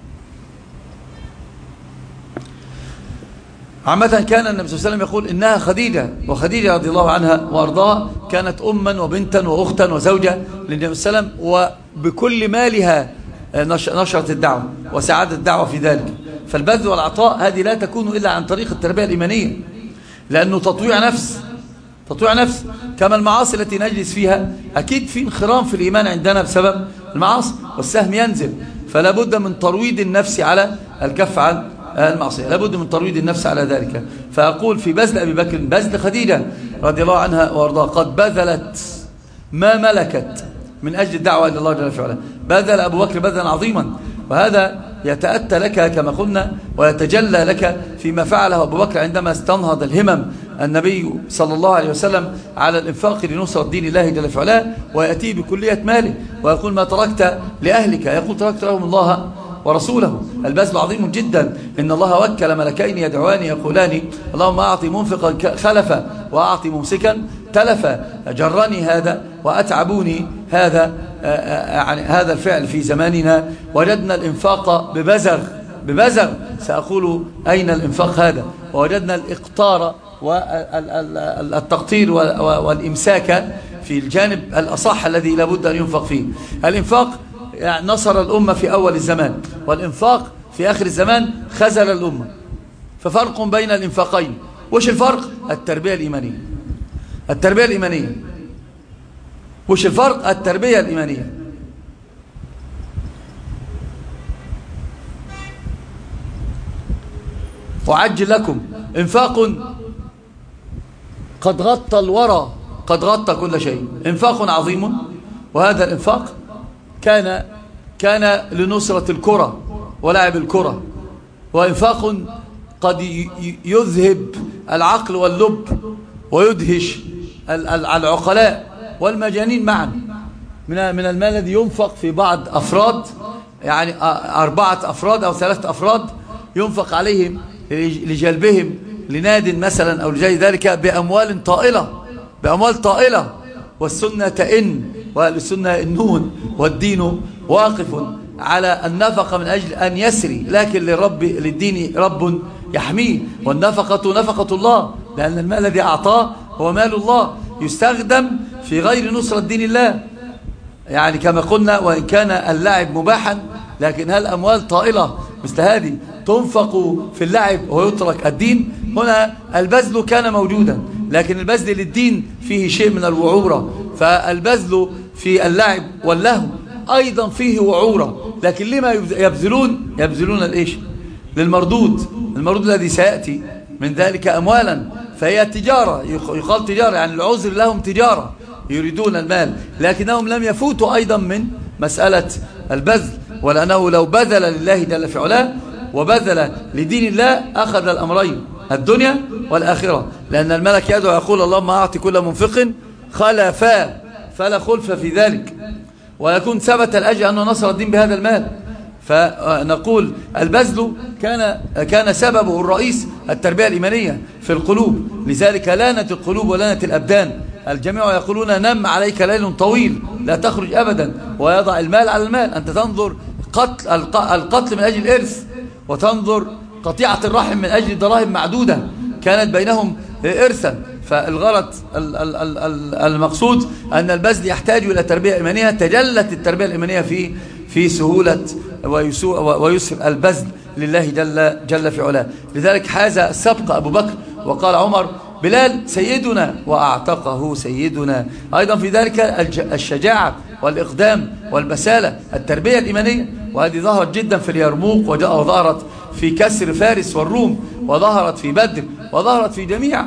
عامة كان النبي صلى الله عليه وسلم يقول إنها خديجة، وخديجة رضي الله عنها وأرضاها كانت أما وبنتا وأختا وزوجة للنبي صلى الله عليه وسلم، وبكل مالها نشرت الدعوة وساعدت الدعوة في ذلك. فالبذل والعطاء هذه لا تكون إلا عن طريق التربية الإيمانية، لأنه تطويع نفس، تطويع نفس. كما المعاصي التي نجلس فيها أكيد في انخرام في الإيمان عندنا بسبب المعاصي، والسهم ينزل، فلا بد من ترويض النفس على الكف عن المعصية، لا بد من ترويض النفس على ذلك. فأقول في بذل أبي بكر، بذل خديجة رضي الله عنها وارضاها، قد بذلت ما ملكت من أجل الدعوة إلى الله جل وعلا. بذل أبو بكر بذلا عظيما، وهذا يتأتى لك كما قلنا ويتجلى لك فيما فعله أبو بكر عندما استنهض الهمم النبي صلى الله عليه وسلم على الإنفاق لنصرة دين الله جل وعلا، ويأتي بكلية ماله ويقول ما تركت لأهلك، يقول تركت لهم الله ورسوله. البذل عظيم جدا. إن الله وكل ملكين يدعوان يقولان اللهم أعطي منفقا خلفا وأعطي ممسكا تلفا، جرني هذا وأتعبوني هذا. يعني هذا الفعل في زماننا وجدنا الإنفاق ببزغ ببزغ سأقول أين الإنفاق هذا؟ ووجدنا الإقطار والتقطير والإمساك في الجانب الأصح الذي لابد أن ينفق فيه. الإنفاق يعني نصر الأمة في أول الزمان، والإنفاق في آخر الزمان خذل الأمة. ففرق بين الإنفاقين. وش الفرق؟ التربية الإيمانية. التربية الإيمانية. وش الفرق؟ التربية الإيمانية. وعجل لكم إنفاق قد غطى الورى، قد غطى كل شيء. إنفاق عظيم، وهذا الإنفاق كان كان لنصرة الكرة ولعب الكرة، وإنفاق قد يذهب العقل واللب ويدهش العقلاء والمجانين معا من من المال الذي ينفق في بعض أفراد، يعني أربعة أفراد أو ثلاثة أفراد ينفق عليهم لجلبهم لناد مثلا أو لجاي ذلك بأموال طائلة، بأموال طائلة. والسنة تئن وأهل السنة النون، والدين واقف على النفقة من أجل أن يسري، لكن للرب للدين رب يحميه. والنفقة نفقة الله، لأن المال الذي أعطاه هو مال الله يستخدم في غير نصرة دين الله. يعني كما قلنا وإن كان اللعب مباحا، لكن هل أموال طائلة مثل هذه تنفق في اللعب ويترك الدين؟ هنا البذل كان موجودا، لكن البذل للدين فيه شيء من الوعورة. فالبذل في اللعب واللهو أيضا فيه وعورة، لكن لما يبذلون؟ يبذلون الإيش؟ للمردود، المردود الذي سيأتي من ذلك أموالا. فهي تجارة، يقال تجارة يعني العذر لهم تجارة، يريدون المال، لكنهم لم يفوتوا أيضا من مسألة البذل. ولأنه لو بذل لله جل في علاه وبذل لدين الله أخذ الأمرين الدنيا والآخرة، لأن الملك يدعو يقول اللهم أعطي كل منفق خلفا، فلا خلف في ذلك، ويكون ثبت الأجر أنه نصر الدين بهذا المال. فنقول البذل كان كان سببه الرئيس التربية الإيمانية في القلوب. لذلك لانت القلوب ولانت الأبدان. الجميع يقولون نم عليك ليل طويل لا تخرج أبدا، ويضع المال على المال. أنت تنظر قتل القتل من أجل الإرث، وتنظر قطيعة الرحم من أجل دراهم معدودة كانت بينهم إرثا. فالغرض المقصود أن البذل يحتاج إلى تربية إيمانية. تجلت التربية الإيمانية في في سهولة ويسر البذل لله جل جل في علاه. لذلك حاز السبق أبو بكر وقال عمر بلال سيدنا وأعتقه سيدنا. أيضا في ذلك الشجاعة والإقدام والبسالة، التربية الإيمانية، وهذه ظهرت جدا في اليرموك، وظهرت في كسر فارس والروم، وظهرت في بدر، وظهرت في جميع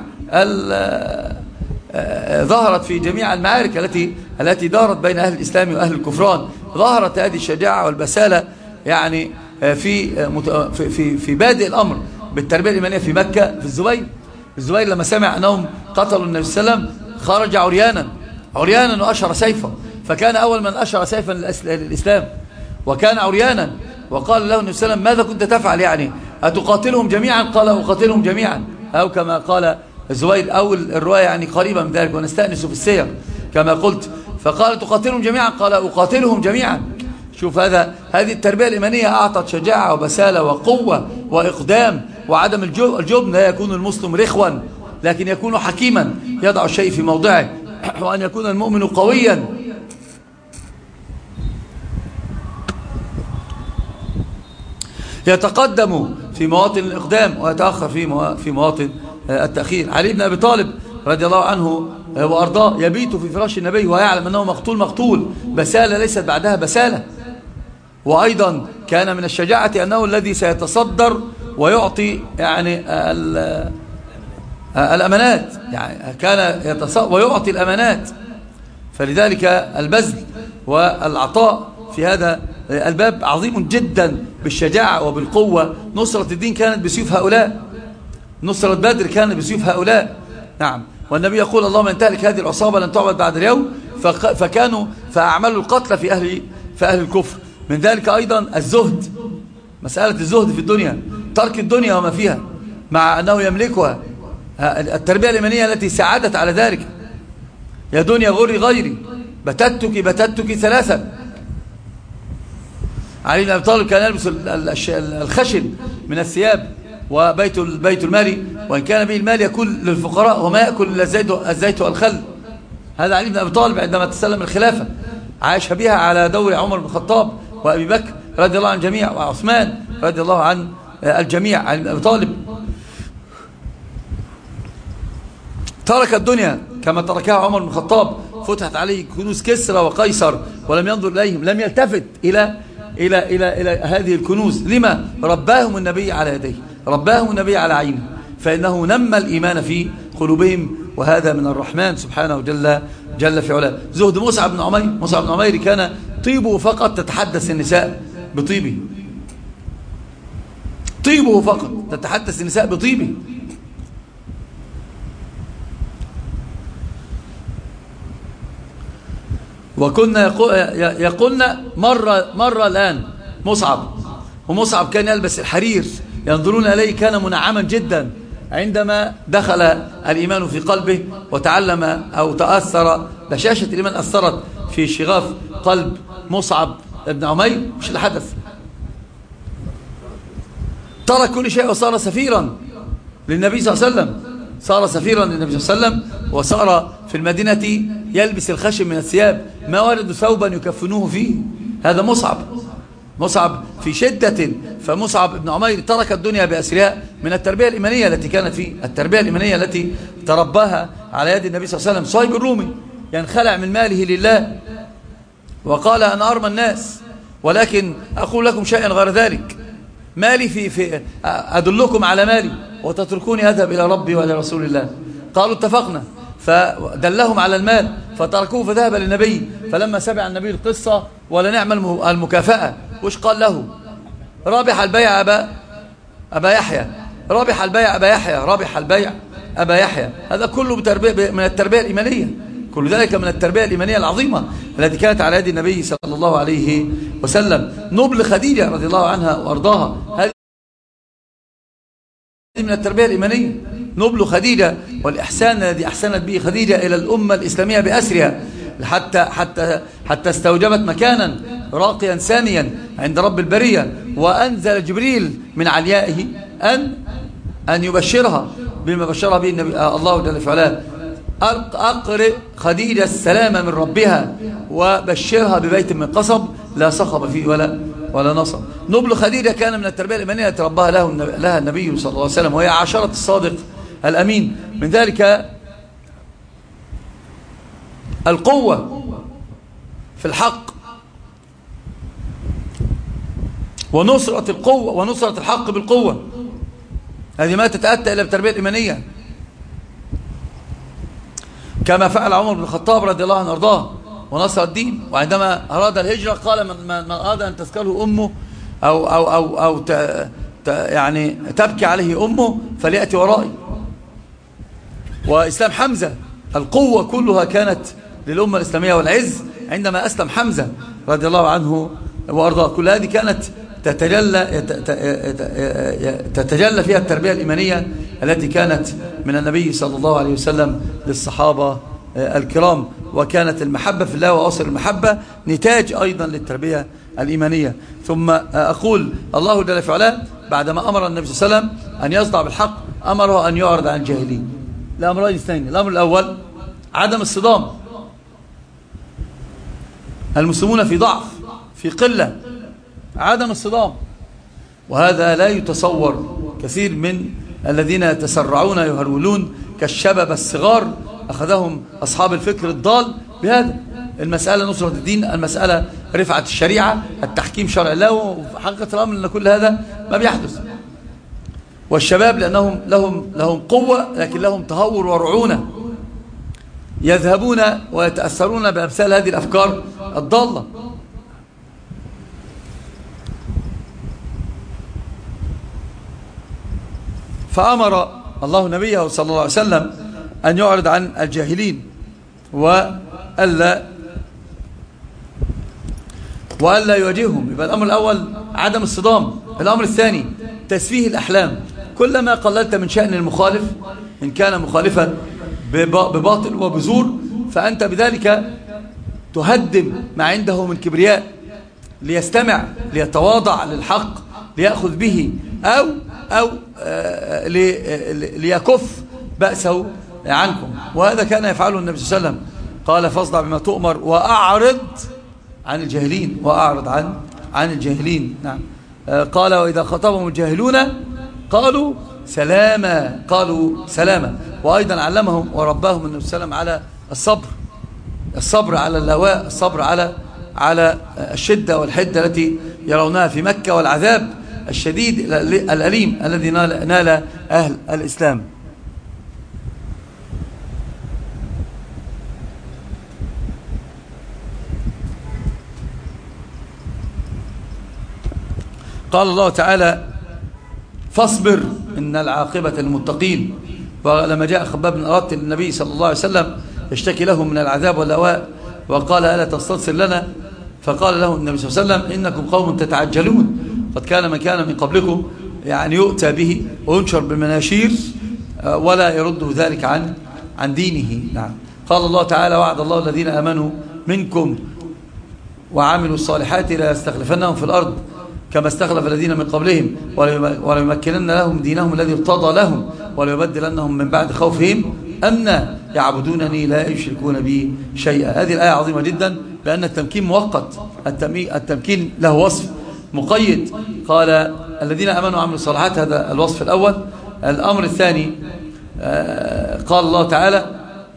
ظهرت في جميع المعارك التي التي دارت بين أهل الإسلام وأهل الكفران. ظهرت هذه الشجاعة والبسالة يعني في في في, في بادئ الأمر بالتربية الإيمانية في مكة. في الزبير الزبير لما سمع أنهم قتلوا النبي صلى الله عليه وسلم خرج عريانا عريانا وأشر سيفا، فكان أول من أشر سيفا للإسلام وكان عريانا. وقال له النبي صلى الله عليه وسلم ماذا كنت تفعل؟ يعني أتقاتلهم جميعا؟ قال أقاتلهم جميعا، أو كما قال الزبير، أو الرواية يعني قريبا من ذلك، ونستأنس في السير كما قلت. فقال تقاتلهم جميعا؟ قال أقاتلهم جميعا. شوف هذا هذه التربية الإيمانية أعطت شجاعة وبسالة وقوة وإقدام وعدم الجبن. لا يكون المسلم رخوا لكن يكون حكيما يضع الشيء في موضعه، وأن يكون المؤمن قويا يتقدم في مواطن الإقدام ويتأخر في في مواطن التأخير. علي بن أبي طالب رضي الله عنه وأرضاه يبيت في فراش النبي ويعلم أنه مقتول مقتول، بسالة ليست بعدها بسالة. وأيضا كان من الشجاعة أنه الذي سيتصدر ويعطي يعني الأمانات، يعني كان يتصدر ويعطي الأمانات. فلذلك البذل والعطاء في هذا الباب عظيم جدا بالشجاعة وبالقوة. نصرة الدين كانت بسيوف هؤلاء، نصرة بدر كانت بسيوف هؤلاء. نعم. والنبي يقول اللهم ان تهلك هذه العصابة لن تعبد بعد اليوم. فكانوا فأعملوا القتل في أهل في أهل الكفر. من ذلك أيضا الزهد، مسألة الزهد في الدنيا، ترك الدنيا وما فيها مع أنه يملكها. التربية الإيمانية التي ساعدت على ذلك. يا دنيا غري غيري بتتك بتتك ثلاثا. علي بن أبي طالب كان يلبس الخشن من الثياب وبيت البيت المالي، وإن كان به المال يكون للفقراء وما يأكل إلا الزيت الزيت والخل. هذا علي بن أبي طالب عندما تسلم الخلافة عاش بها على دور عمر بن الخطاب وأبي بكر رضي الله عن الجميع وعثمان رضي الله عن الجميع. علي بن أبي طالب ترك الدنيا كما تركها عمر بن الخطاب، فتحت عليه كنوز كسرى وقيصر ولم ينظر إليهم، لم يلتفت إلى إلى إلى إلى هذه الكنوز. لما؟ رباهم النبي على يديه، رباهم النبي على عينه، فإنه نمى الإيمان في قلوبهم، وهذا من الرحمن سبحانه جل جل في علاه. زهد مصعب بن عمير، مصعب بن عمير كان طيبه فقط تتحدث النساء بطيبه، طيبه فقط تتحدث النساء بطيبه. وكنا يقولنا مرة مرة الآن مصعب، ومصعب كان يلبس الحرير ينظرون إليه كان منعما جدا. عندما دخل الإيمان في قلبه وتعلم أو تأثر، بشاشة الإيمان أثرت في شغاف قلب مصعب بن عمير، مش اللي حدث، ترك كل شيء وصار سفيرا للنبي صلى الله عليه وسلم، صار سفيرا للنبي صلى الله عليه وسلم، وصار في المدينة يلبس الخشن من الثياب، ما وردوا ثوبا يكفنوه فيه. هذا مصعب، مصعب في شدة. فمصعب بن عمير ترك الدنيا بأسرها من التربية الإيمانية التي كانت فيه، التربية الإيمانية التي ترباها على يد النبي صلى الله عليه وسلم. صهيب الرومي ينخلع من ماله لله وقال أنا أرمى الناس، ولكن أقول لكم شيئا غير ذلك، مالي في, في أدلكم على مالي وتتركوني أذهب إلى ربي وإلى رسول الله. قالوا اتفقنا، فدلهم على المال فتركوه فذهب للنبي. فلما سمع النبي القصة ولا نعمل المكافأة، وش قال له؟ رابح البيع أبا أبا يحيى، رابح البيع أبا يحيى، رابح البيع أبا يحيى. هذا كله بتربية من التربية الإيمانية، كل ذلك من التربية الإيمانية العظيمة التي كانت على يد النبي صلى الله عليه وسلم. نبل خديجة رضي الله عنها وأرضاها، هذه من التربية الإيمانية. نبل خديجة والإحسان الذي أحسنت به خديجة إلى الأمة الإسلامية بأسرها، حتى حتى حتى استوجبت مكانا راقيا ثانيا عند رب البرية، وأنزل جبريل من عليائه أن أن يبشرها بما بشرها به النبي الله جل وعلا. أقرئ خديجة السلام من ربها وبشرها ببيت من قصب لا صخب فيه ولا ولا نصب. نبل خديجة كان من التربية الإيمانية التي رباها له لها النبي صلى الله عليه وسلم، وهي عاشرة الصادق الأمين. من ذلك القوة في الحق ونصرة القوة ونصرة الحق بالقوة، هذه ما تتأتى إلى التربية الإيمانية، كما فعل عمر بن الخطاب رضي الله عنه وارضاه ونصر الدين. وعندما أراد الهجرة قال من, من أراد أن تسكله أمه أو, أو, أو, أو ت ت يعني تبكي عليه أمه فليأتي ورائي. وإسلام حمزة القوة كلها كانت للأمة الإسلامية والعز عندما أسلم حمزة رضي الله عنه وأرضاه. كل هذه كانت تتجلى تتجلى فيها التربية الإيمانية التي كانت من النبي صلى الله عليه وسلم للصحابة الكرام. وكانت المحبة في الله وأصل المحبة نتاج أيضا للتربية الإيمانية. ثم أقول الله جل وعلا بعدما أمر النبي صلى الله عليه وسلم أن يصدع بالحق أمره أن يعرض عن الجاهلين لأمرين اثنين. الأمر الأول عدم الصدام، المسلمون في ضعف في قلة، عدم الصدام، وهذا لا يتصور. كثير من الذين يتسرعون يهرولون كالشباب الصغار أخذهم أصحاب الفكر الضال بهذا. المسألة نصرة الدين، المسألة رفعة الشريعة، التحكيم شرع الله، وحقيقة الأمر أن كل هذا ما بيحدث. والشباب لأنهم لهم لهم قوة لكن لهم تهور ورعونة، يذهبون ويتأثرون بأمثال هذه الأفكار الضالة. فأمر الله نبيه صلى الله عليه وسلم أن يعرض عن الجاهلين وألا وألا يواجههم. يبقى الأمر الأول عدم الصدام. الأمر الثاني تسفيه الأحلام. كلما قللت من شأن المخالف إن كان مخالفا بباطل وبزور فأنت بذلك تهدم ما عنده من كبرياء ليستمع ليتواضع للحق ليأخذ به أو أو ليكف بأسه عنكم. وهذا كان يفعله النبي صلى الله عليه وسلم. قال فاصدع بما تؤمر وأعرض عن الجاهلين وأعرض عن عن الجاهلين. نعم. قال وإذا خطبهم الجاهلون قالوا سلاما قالوا سلاما. وأيضا علمهم ورباهم النبي صلى الله عليه وسلم على الصبر، الصبر على اللواء، الصبر على على الشدة والحدة التي يرونها في مكة، والعذاب الشديد الأليم الذي نال أهل الإسلام. قال الله تعالى فاصبر إن العاقبة للمتقين. ولما جاء خباب بن أراد للنبي صلى الله عليه وسلم يشتكي له من العذاب واللواء وقال ألا تستنصر لنا؟ فقال له النبي صلى الله عليه وسلم إنكم قوم تتعجلون، قد كان من كان من قبلكم يعني يؤتى به وينشر بالمناشير ولا يرد ذلك عن عن دينه. نعم. قال الله تعالى وعد الله الذين آمنوا منكم وعملوا الصالحات لا يستخلفنهم في الأرض كما استخلف الذين من قبلهم وليمكنن لهم دينهم الذي ارتضى لهم وليبدلنهم من بعد خوفهم أمنا يعبدونني لا يشركون بي شيئا. هذه الآية عظيمة جدا لأن التمكين مؤقت، التمكين له وصف مقيد. قال الذين آمنوا وعملوا الصالحات، هذا الوصف الأول. الأمر الثاني قال الله تعالى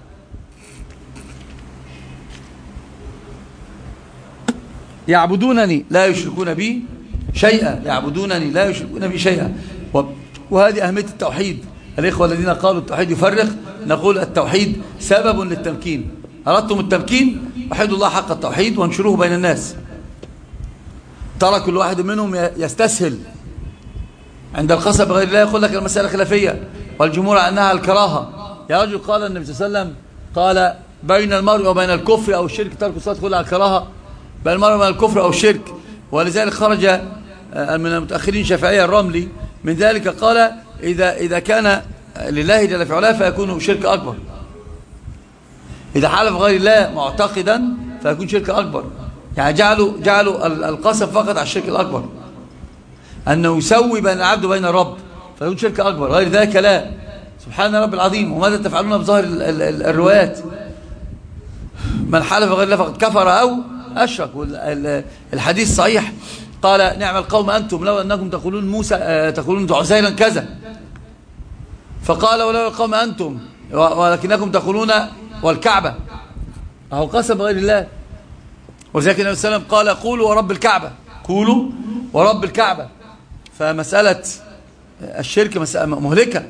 يعبدونني لا يشركون بي شيئا، يعبدونني لا يشركون بي شيئا. وهذه أهمية التوحيد. الإخوة الذين قالوا التوحيد يفرق، نقول التوحيد سبب للتمكين. أردتم التمكين وحدوا الله حق التوحيد وانشروه بين الناس. ترى كل واحد منهم يستسهل عند القصب غير الله، يقول لك المسألة خلافية والجمهور عنها الكراهة. يا رجل قال النبي صلى الله عليه وسلم قال بين المرء وبين الكفر أو الشرك، ترك الصلاة كلها على الكراهة، بين المرء وبين الكفر أو الشرك. ولذلك خرج من المتأخرين شافعية الرملي من ذلك، قال إذا إذا كان لله جل في علاه فيكون شرك أكبر، إذا حلف غير الله معتقدا فيكون شرك أكبر. يعني جعلوا جعلوا القسم فقط على الشرك الأكبر، أنه يسوي بين العبد وبين الرب فيكون شرك أكبر، غير ذلك لا. سبحان رب العظيم. وماذا تفعلون بظاهر الروايات؟ من حلف غير الله فقد كفر أو أشرك. الحديث صحيح، قال نعم القوم أنتم لو أنكم تقولون موسى تقولون عزيرا كذا، فقال ولو القوم أنتم ولكنكم تقولون والكعبة، أهو قسم غير الله. وذلك النبي صلى الله عليه وسلم قال قولوا ورب الكعبة، قولوا ورب الكعبة. فمسألة الشرك مسألة مهلكة.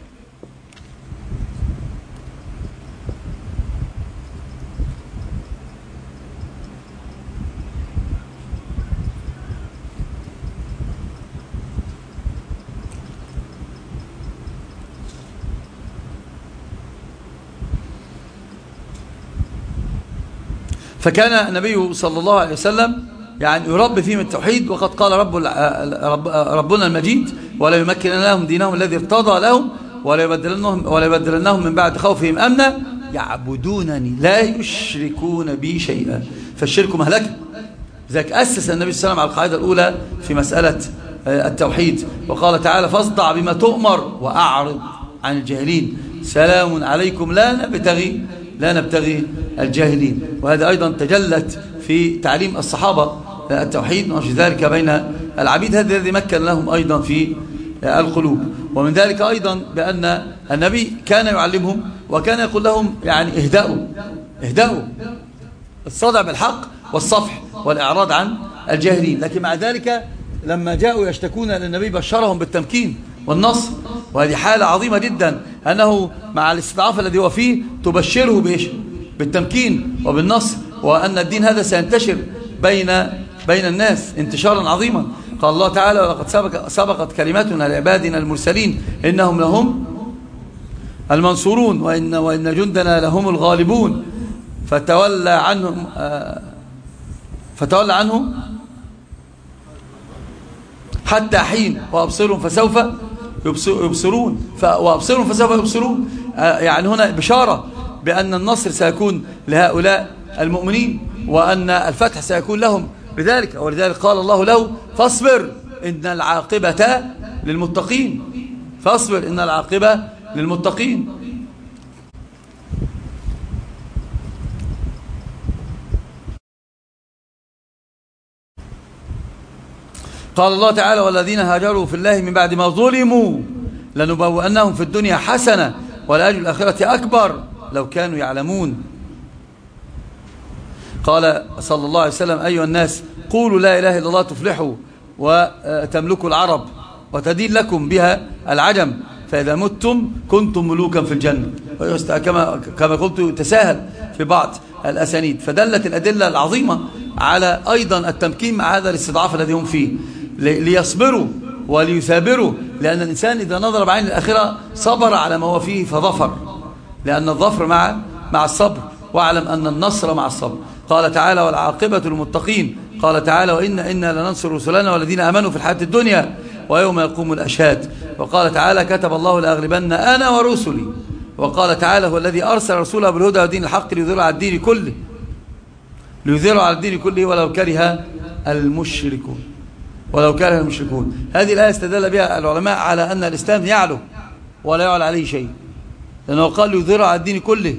فكان النبي صلى الله عليه وسلم يعني يربي فيهم التوحيد، وقد قال رب رب ربنا المجيد ولا يمكن لهم دينهم الذي ارتضى لهم ولا يبدلنهم ولا يبدلنهم من بعد خوفهم امنا يعبدونني لا يشركون بي شيئا. فالشرك مهلكه. لذلك اسس النبي صلى الله عليه وسلم على القاعده الاولى في مساله التوحيد، وقال تعالى فاصدع بما تؤمر واعرض عن الجاهلين سلام عليكم لا نبتغي لا نبتغي الجاهلين. وهذا أيضا تجلت في تعليم الصحابة التوحيد ونشر ذلك بين العبيد، هذا الذي مكن لهم أيضا في القلوب. ومن ذلك أيضا بأن النبي كان يعلمهم وكان يقول لهم يعني اهدأوا اهدأوا الصدع بالحق والصفح والإعراض عن الجاهلين. لكن مع ذلك لما جاءوا يشتكون للنبي بشرهم بالتمكين والنصر، وهذه حالة عظيمة جدا، أنه مع الاستضعاف الذي هو فيه تبشره بإيش؟ بالتمكين وبالنصر، وأن الدين هذا سينتشر بين بين الناس انتشارا عظيما. قال الله تعالى ولقد سبق سبقت كلماتنا لعبادنا المرسلين إنهم لهم المنصورون وإن, وإن جندنا لهم الغالبون. فتولى عنهم فتولى عنهم حتى حين وأبصرهم فسوف يبصرون وأبصرهم فسوف يبصرون. يعني هنا بشارة بأن النصر سيكون لهؤلاء المؤمنين وأن الفتح سيكون لهم بذلك. ولذلك قال الله له فاصبر إن العاقبة للمتقين، فاصبر إن العاقبة للمتقين. قال الله تعالى والذين هاجروا في الله من بعد ما ظلموا لنبوئنهم في الدنيا حسنة ولأجل الآخرة أكبر لو كانوا يعلمون. قال صلى الله عليه وسلم أيها الناس قولوا لا إله إلا الله تفلحوا وتملكوا العرب وتدين لكم بها العجم فإذا متم كنتم ملوكا في الجنة. كما كما قلت تساهل في بعض الأسانيد. فدلت الأدلة العظيمة على أيضا التمكين مع هذا الاستضعاف الذي هم فيه، ليصبروا وليثابروا، لأن الإنسان إذا نظر بعين الآخرة صبر على ما هو فيه فظفر، لأن الظفر مع مع الصبر، واعلم أن النصر مع الصبر. قال تعالى والعاقبة للمتقين. قال تعالى وإن إنا لننصر رسلنا والذين آمنوا في الحياة الدنيا ويوم يقوم الأشهاد. وقال تعالى كتب الله لأغلبن أنا ورسلي. وقال تعالى هو الذي أرسل رسوله بالهدى ودين الحق ليظهره على الدين كله ليظهره على الدين كله ولو كره المشركون ولو كره المشركون. هذه الآية استدل بها العلماء على أن الإسلام يعلو ولا يعلى عليه شيء، لأنه قال ليظهره على الدين كله،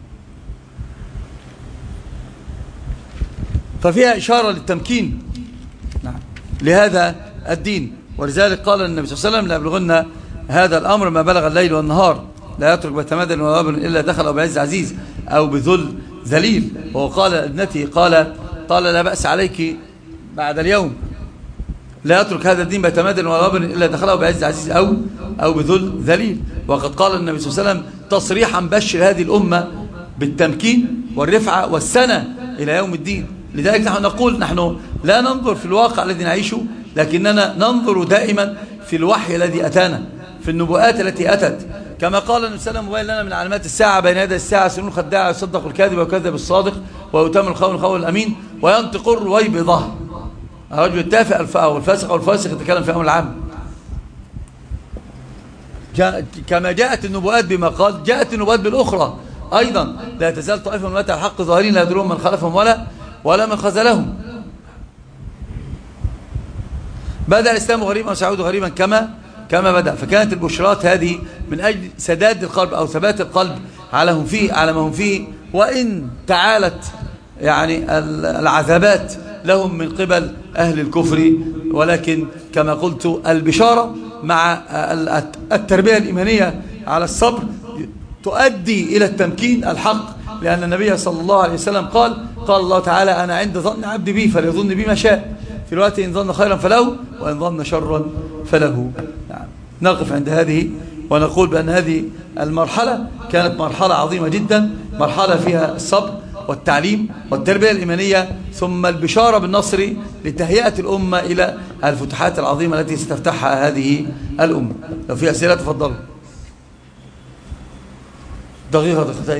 ففيها إشارة للتمكين نعم لهذا الدين. ولذلك قال النبي صلى الله عليه وسلم لا يبلغن هذا الأمر ما بلغ الليل والنهار لا يترك بيتمدن ولا وابن إلا دخل أو بعز عزيز أو بذل ذليل. وقال ابنتي قال قال لا بأس عليك بعد اليوم لا يترك هذا الدين بيتمدن ولا وابن إلا دخله بعز عزيز أو أو بذل ذليل. وقد قال النبي صلى الله عليه وسلم تصريحا بشر هذه الأمة بالتمكين والرفعة والسنة إلى يوم الدين. لذلك نحن نقول نحن لا ننظر في الواقع الذي نعيشه، لكننا ننظر دائما في الوحي الذي أتانا، في النبوءات التي أتت. كما قال النبي صلى الله عليه وسلم مبين لنا من علامات الساعة بين يدي الساعة سنون الخداع يصدق الكاذب ويكذب الصادق ويتم الخون الخون الأمين وينطق الرويبضة. الرجل التافه أو الفاسق أو الفاسق يتكلم في أمر العام. كما جاءت النبوءات بما قال جاءت النبوءات بالأخرى أيضا لا تزال طائفة من أمتي على الحق ظاهرين لا يضرهم من خلفهم ولا ولا من خذلهم. بدأ الإسلام غريبا وسيعود غريبا كما كما بدأ. فكانت البشرات هذه من أجل سداد القلب أو ثبات القلب على هم فيه على ما هم فيه، وإن تعالت يعني العذابات لهم من قبل أهل الكفر، ولكن كما قلت البشارة مع التربية الإيمانية على الصبر تؤدي إلى التمكين الحق، لأن النبي صلى الله عليه وسلم قال قال الله تعالى أنا عند ظن عبدي بي فليظن بي ما شاء، في الوقت إن ظن خيرا فله وإن ظن شرا فله. نعم. نقف عند هذه ونقول بأن هذه المرحلة كانت مرحلة عظيمة جدا، مرحلة فيها الصبر والتعليم والتربية الإيمانية ثم البشارة بالنصر لتهيئة الأمة إلى الفتوحات العظيمة التي ستفتحها هذه الأمة. لو في أسئلة تفضلوا. دقيقة دقيقتين.